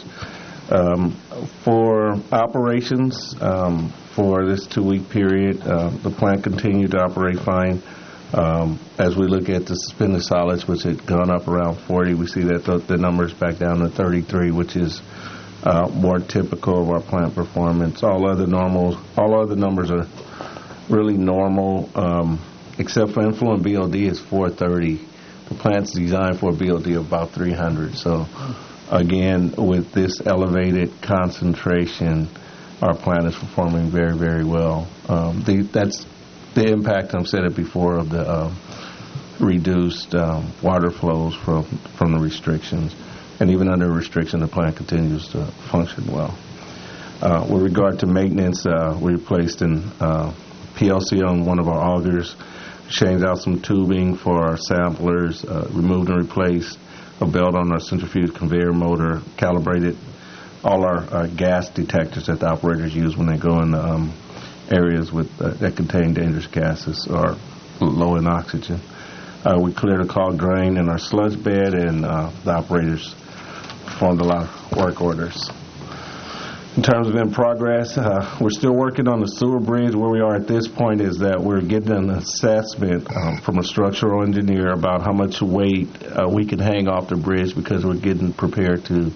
Speaker 12: For operations, for this 2-week period, the plant continued to operate fine. As we look at the suspended solids, which had gone up around 40, we see that the numbers back down to 33, which is more typical of our plant performance. All other numbers are really normal, except for influent BOD is 430. The plant's designed for a BOD of about 300. So, again, with this elevated concentration, our plant is performing very, very well. That's the impact, I've said it before, of the reduced water flows from the restrictions. And even under restriction, the plant continues to function well. With regard to maintenance, we replaced an PLC on one of our augers, changed out some tubing for our samplers, removed and replaced a belt on our centrifuge conveyor motor, calibrated all our gas detectors that the operators use when they go in areas that contain dangerous gases or low in oxygen. We cleared a clogged drain in our sludge bed, and the operators performed a lot of work orders. In terms of in progress, we're still working on the sewer bridge. Where we are at this point is that we're getting an assessment from a structural engineer about how much weight we can hang off the bridge, because we're getting prepared to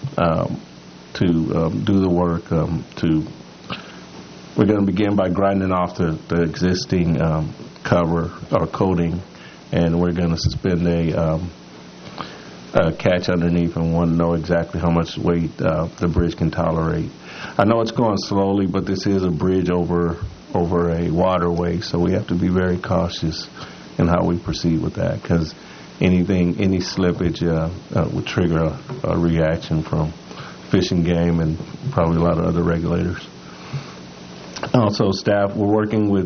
Speaker 12: do the work. We're going to begin by grinding off the existing cover or coating, and we're going to suspend a catch underneath, and want to know exactly how much weight the bridge can tolerate. I know it's going slowly, but this is a bridge over a waterway, so we have to be very cautious and how we proceed with that, because any slippage would trigger a reaction from Fish and Game and probably a lot of other regulators. Also, staff, we're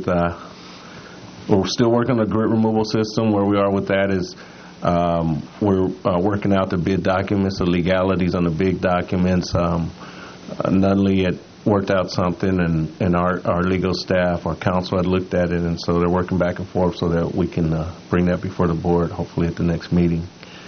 Speaker 12: still working on the grit removal system. Where we are with that is we're working out the bid documents, the legalities on the bid documents. Nunley had worked out something, and our legal staff, our counsel had looked at it, and so they're working back and forth so that we can bring that before the board, hopefully at the next meeting.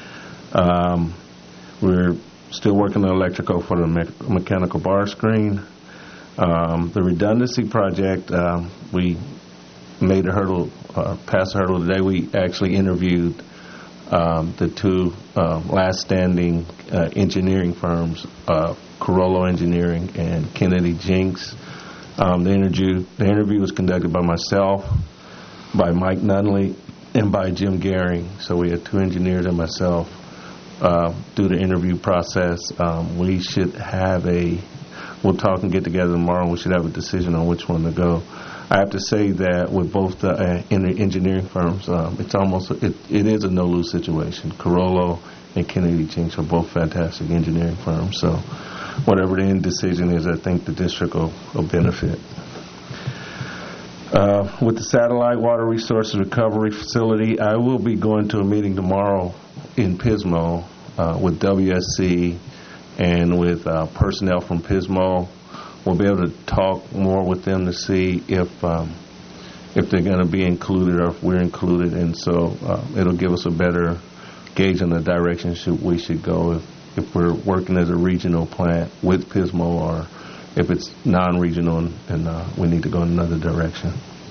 Speaker 12: We're still working on electrical for the mechanical bar screen. The redundancy project, we made a hurdle, passed the hurdle today. We actually interviewed the two last standing engineering firms, Carollo Engineering and Kennedy Jinks. The interview was conducted by myself, by Mike Nunley, and by Jim Gehring. So we had two engineers and myself do the interview process. We should have we'll talk and get together tomorrow, and we should have a decision on which one to go. I have to say that with both the engineering firms, it is a no-lose situation. Carollo and Kennedy Jinks are both fantastic engineering firms. So whatever the end decision is, I think the district will benefit. With the Satellite Water Resources Recovery Facility, I will be going to a meeting tomorrow in Pismo with WSC and with personnel from Pismo. We'll be able to talk more with them to see if they're going to be included or if we're included, and so it'll give us a better gauge on the direction we should go if we're working as a regional plant with Pismo, or if it's non-regional and we need to go in another direction.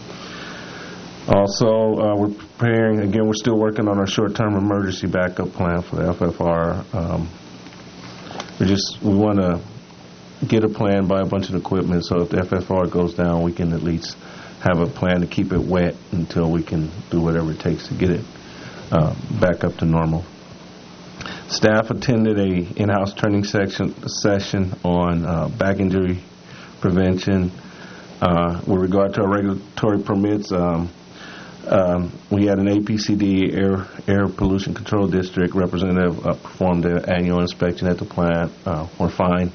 Speaker 12: Also, we're preparing, again, we're still working on our short-term emergency backup plan for the FFR. We want to get a plan, buy a bunch of equipment, so if the FFR goes down, we can at least have a plan to keep it wet until we can do whatever it takes to get it back up to normal. Staff attended a in-house training session on back injury prevention. With regard to our regulatory permits, we had an APCD, Air Pollution Control District representative perform the annual inspection at the plant. We're fine.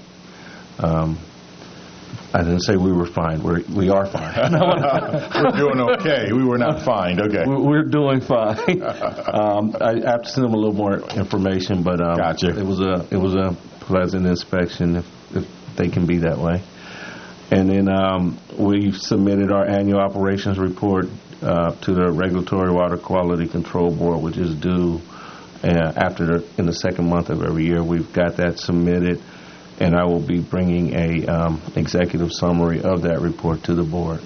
Speaker 12: I didn't say we were fine. We are fine.
Speaker 1: We're doing okay. We were not fined. Okay.
Speaker 12: We're doing fine. I have to send them a little more information, but
Speaker 1: gotcha.
Speaker 12: It was a pleasant inspection, if they can be that way. And then we submitted our annual operations report to the Regulatory Water Quality Control Board, which is due in the second month of every year. We've got that submitted, and I will be bringing a executive summary of that report to the board.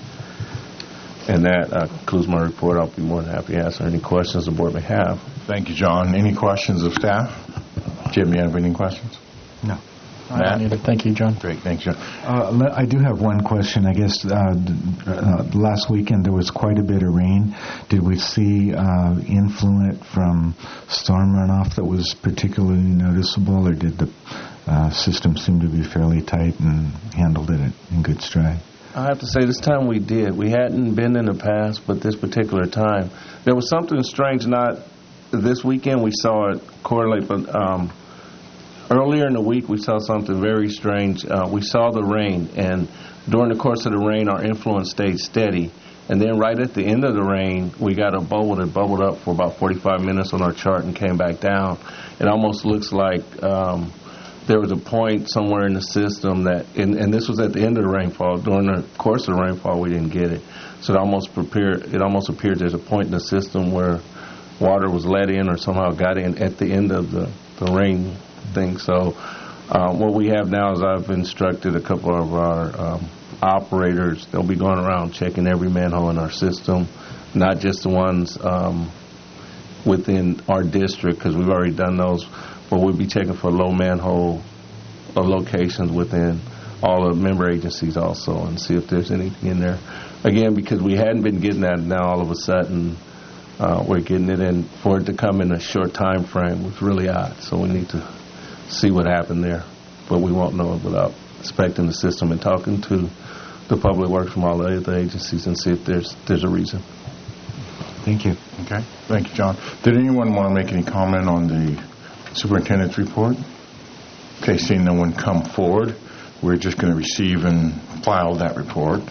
Speaker 12: And that concludes my report. I'll be more than happy to answer any questions the board may have.
Speaker 1: Thank you, John. Any questions of staff? Jim, you have any questions?
Speaker 23: No.
Speaker 1: Matt?
Speaker 9: Thank you, John.
Speaker 1: Great. Thanks, John.
Speaker 23: I do have one question. I guess last weekend there was quite a bit of rain. Did we see influent from storm runoff that was particularly noticeable, or did the system seem to be fairly tight and handled it in good stride?
Speaker 12: I have to say, this time we did. We hadn't been in the past, but this particular time. There was something strange, not this weekend we saw it correlate, but earlier in the week we saw something very strange. We saw the rain, and during the course of the rain our influence stayed steady. And then right at the end of the rain, we got a bubble that bubbled up for about 45 minutes on our chart and came back down. It almost looks like there was a point somewhere in the system that, and this was at the end of the rainfall. During the course of the rainfall, we didn't get it. So it almost appeared there's a point in the system where water was let in or somehow got in at the end of the rain thing. So what we have now is I've instructed a couple of our operators. They'll be going around checking every manhole in our system, not just the ones within our district, because we've already done those, but we'll be checking for low manhole locations within all the member agencies also, and see if there's anything in there. Again, because we hadn't been getting that, now all of a sudden we're getting it, and for it to come in a short time frame was really odd. So we need to see what happened there, but we won't know it without inspecting the system and talking to the public works from all the other agencies and see if there's a reason.
Speaker 23: Thank you.
Speaker 1: Okay. Thank you, John. Did anyone want to make any comment on the superintendent's report? Okay, seeing no one come forward, we're just going to receive and file that report.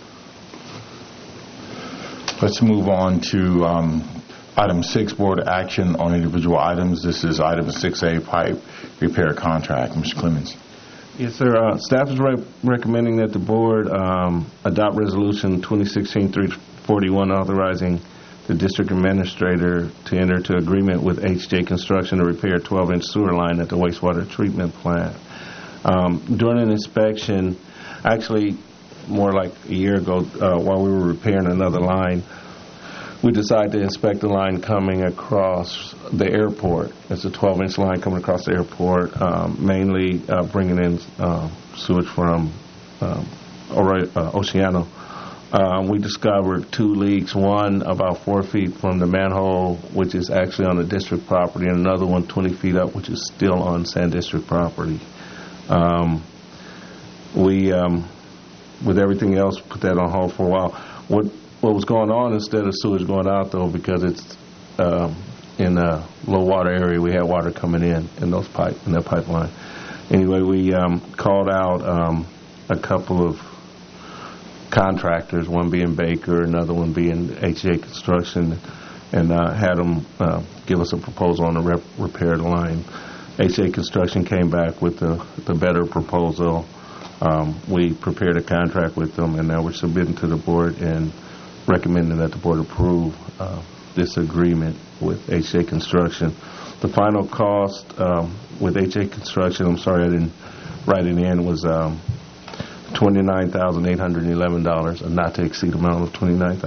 Speaker 1: Let's move on to item 6, board action on individual items. This is item 6A, pipe repair contract. Mr. Clemens.
Speaker 12: Yes, sir. Staff is recommending that the board adopt resolution 2016-341 authorizing the district administrator to enter into agreement with HJ Construction to repair a 12-inch sewer line at the wastewater treatment plant. During an inspection, actually more like a year ago, while we were repairing another line, we decided to inspect the line coming across the airport. It's a 12-inch line coming across the airport, mainly bringing in sewage from Oceano. We discovered 2 leaks, one about 4 feet from the manhole, which is actually on the district property, and another one 20 feet up, which is still on Sand District property. We, with everything else, put that on hold for a while. What was going on, instead of sewage going out, though, because it's in a low water area, we had water coming in that pipeline. Anyway, we called out a couple of contractors, one being Baker, another one being HJ Construction, and had them give us a proposal on the repair of the line. HJ Construction came back with the better proposal. We prepared a contract with them, and now we're submitting to the board and recommending that the board approve this agreement with HJ Construction. The final cost with HJ Construction, I'm sorry I didn't write it in, was $29,811, a not to exceed amount of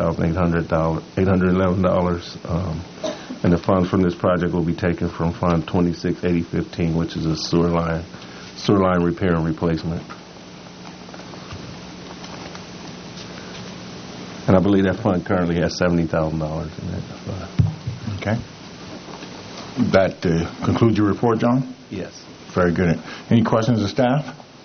Speaker 12: $29,811. And the funds from this project will be taken from Fund 268015, which is a sewer line repair and replacement. And I believe that fund currently has $70,000 in it.
Speaker 1: Okay. That concludes your report, John?
Speaker 12: Yes.
Speaker 1: Very good. Any questions of staff?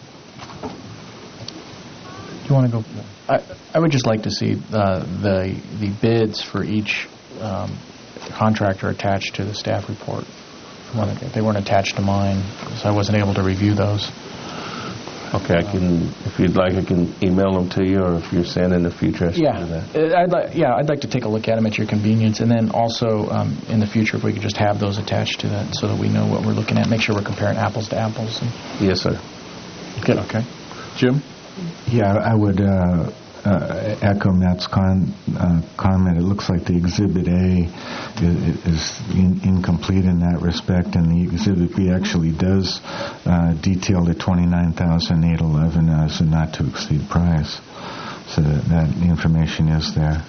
Speaker 9: Do you want to go? I would just like to see the bids for each contractor attached to the staff report. They weren't attached to mine, so I wasn't able to review those.
Speaker 12: Okay, if you'd like, I can email them to you, or if you're saying in the future, I should do that.
Speaker 9: I'd like to take a look at them at your convenience, and then also in the future, if we could just have those attached to that, so that we know what we're looking at. Make sure we're comparing apples to apples.
Speaker 12: Yes, sir.
Speaker 1: Good. Okay. Jim?
Speaker 23: Yeah, I would echo Matt's comment. It looks like the Exhibit A is incomplete in that respect, and the Exhibit B actually does detail the $29,811 as a not-to-exceed price. So that information is there.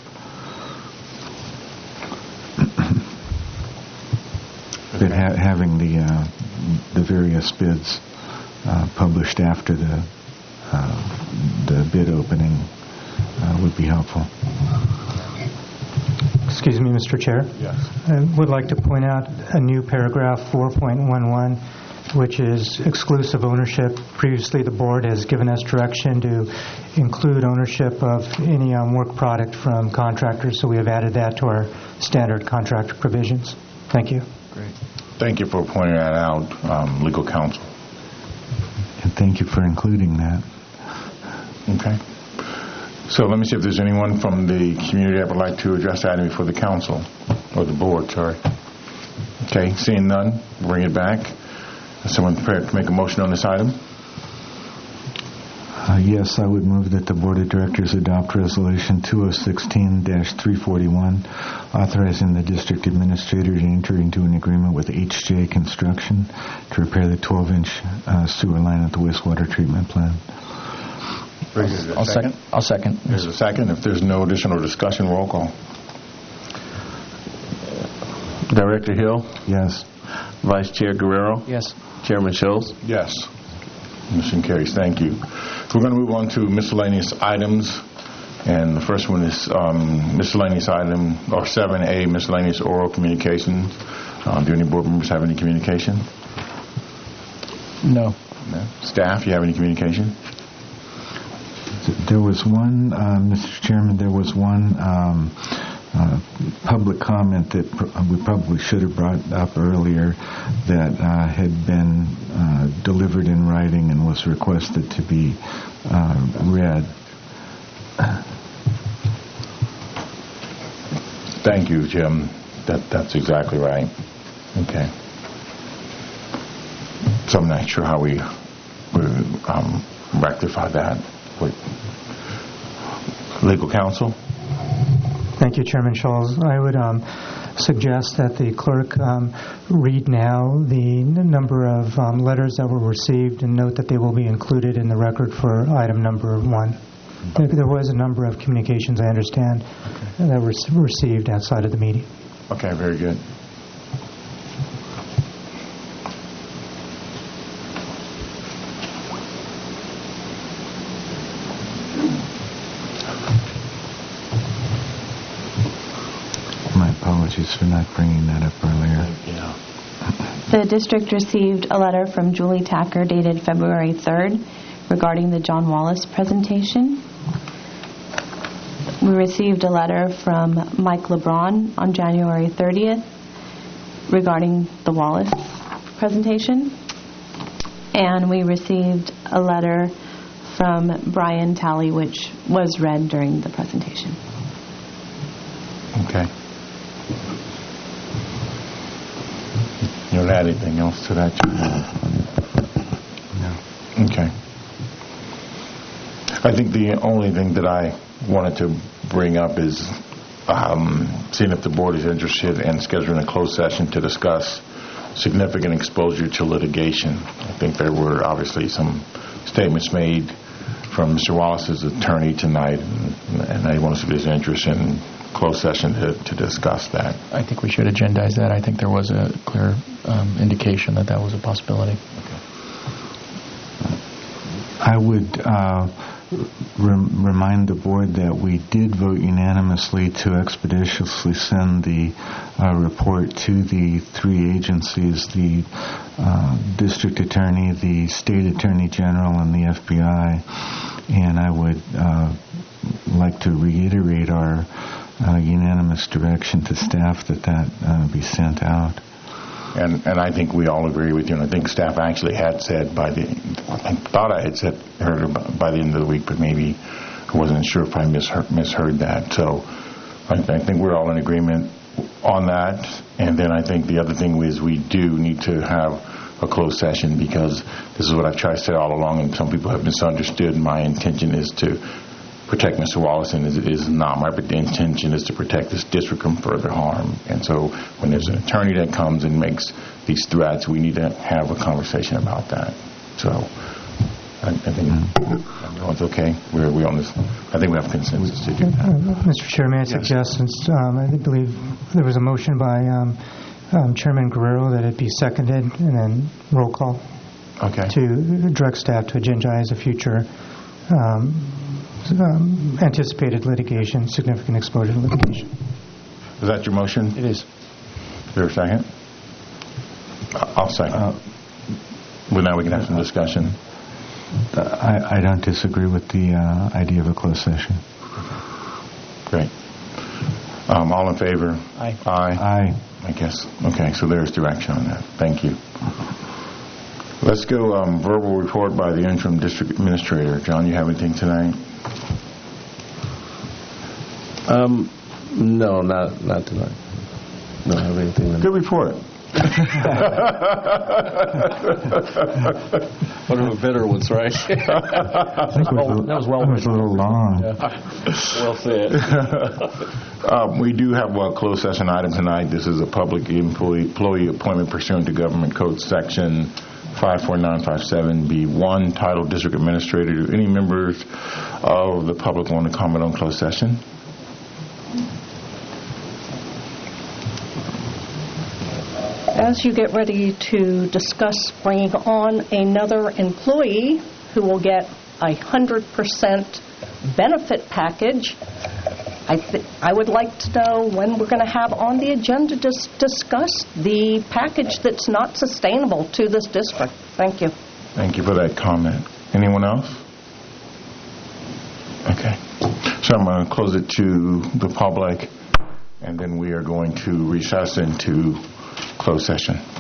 Speaker 23: But having the various bids published after the bid opening would be helpful.
Speaker 8: Excuse me, Mr. Chair.
Speaker 1: Yes.
Speaker 8: I would like to point out a new paragraph 4.11, which is exclusive ownership. Previously, the board has given us direction to include ownership of any work product from contractors, so we have added that to our standard contract provisions. Thank you.
Speaker 1: Great. Thank you for pointing that out, legal counsel.
Speaker 23: And thank you for including that.
Speaker 1: Okay. So let me see if there's anyone from the community that would like to address that item before the council, or the board, sorry. Okay, seeing none, bring it back. Is someone prepared to make a motion on this item?
Speaker 23: Yes, I would move that the Board of Directors adopt Resolution 2016-341, authorizing the District Administrator to enter into an agreement with HJ Construction to repair the 12-inch sewer line at the wastewater treatment plant.
Speaker 9: I'll second.
Speaker 1: There's a second. If there's no additional discussion, roll call.
Speaker 12: Director Hill?
Speaker 23: Yes.
Speaker 12: Vice Chair Guerrero?
Speaker 9: Yes.
Speaker 12: Chairman Schultz?
Speaker 1: Yes. Motion carries. Thank you. We're going to move on to miscellaneous items. And the first one is miscellaneous item, or 7A, miscellaneous oral communications. Do any board members have any communication?
Speaker 9: No.
Speaker 1: Staff, you have any communication?
Speaker 23: There was one, Mr. Chairman, there was one public comment that we probably should have brought up earlier that had been delivered in writing and was requested to be read.
Speaker 1: Thank you, Jim. That's exactly right. Okay. So I'm not sure how we rectify that. Wait. Legal counsel?
Speaker 8: Thank you, Chairman Scholes. I would suggest that the clerk read now the number of letters that were received and note that they will be included in the record for item number 1. There was a number of communications, I understand, that were received outside of the meeting.
Speaker 1: Okay, very good.
Speaker 23: My apologies for not bringing that up earlier.
Speaker 13: The district received a letter from Julie Tacker dated February 3rd regarding the John Wallace presentation. We received a letter from Mike LeBron on January 30th regarding the Wallace presentation. And we received a letter from Brian Talley, which was read during the presentation.
Speaker 1: Okay. You don't add anything else to that, Jim? No. Okay. I think the only thing that I wanted to bring up is seeing if the board is interested in scheduling a closed session to discuss significant exposure to litigation. I think there were obviously some statements made from Mr. Wallace's attorney tonight, and I want to see if there's interest in closed session to discuss that.
Speaker 9: I think we should agendize that. I think there was a clear indication that was a possibility.
Speaker 23: Okay. I would remind the board that we did vote unanimously to expeditiously send the report to the 3 agencies, the district attorney, the state attorney general, and the FBI. And I would like to reiterate our unanimous direction to staff that be sent out.
Speaker 1: And I think we all agree with you, and I think staff actually had said I thought I had heard by the end of the week, but maybe I wasn't sure if I misheard that. So I think we're all in agreement on that. And then I think the other thing is we do need to have a closed session, because this is what I've tried to say all along, and some people have misunderstood. My intention is to protect Mr. Wallace, and it is not. My intention is to protect this district from further harm. And so when there's an attorney that comes and makes these threats, we need to have a conversation about that. So I think everyone's okay. We're on this. I think we have consensus to do that.
Speaker 8: Mr. Chair, may I suggest, since I believe there was a motion by Chairman Guerrero that it be seconded, and then roll call.
Speaker 1: Okay.
Speaker 8: To direct staff to agendize a future anticipated litigation, significant exposure to litigation.
Speaker 1: Is that your motion?
Speaker 9: It is.
Speaker 1: Is there a second? I'll second. Well, now we can have some discussion.
Speaker 23: I don't disagree with the idea of a closed session.
Speaker 1: Great. All in favor?
Speaker 9: Aye.
Speaker 23: Aye.
Speaker 1: I guess. Okay, so there's direction on that. Thank you. Let's go verbal report by the interim district administrator. John, you have anything tonight?
Speaker 12: No, not tonight. Don't have anything tonight.
Speaker 1: Good report.
Speaker 12: One of the better ones, right?
Speaker 23: That was a little long.
Speaker 12: Well said.
Speaker 1: We do have a closed session item tonight. This is a public employee appointment pursuant to Government Code Section 54957B1, titled District Administrator. Do any members of the public want to comment on closed session?
Speaker 2: As you get ready to discuss bringing on another employee who will get 100% benefit package, I would like to know when we're going to have on the agenda to discuss the package that's not sustainable to this district. Thank you.
Speaker 1: Thank you for that comment. Anyone else? Okay. So I'm going to close it to the public. and then we are going to recess into closed session.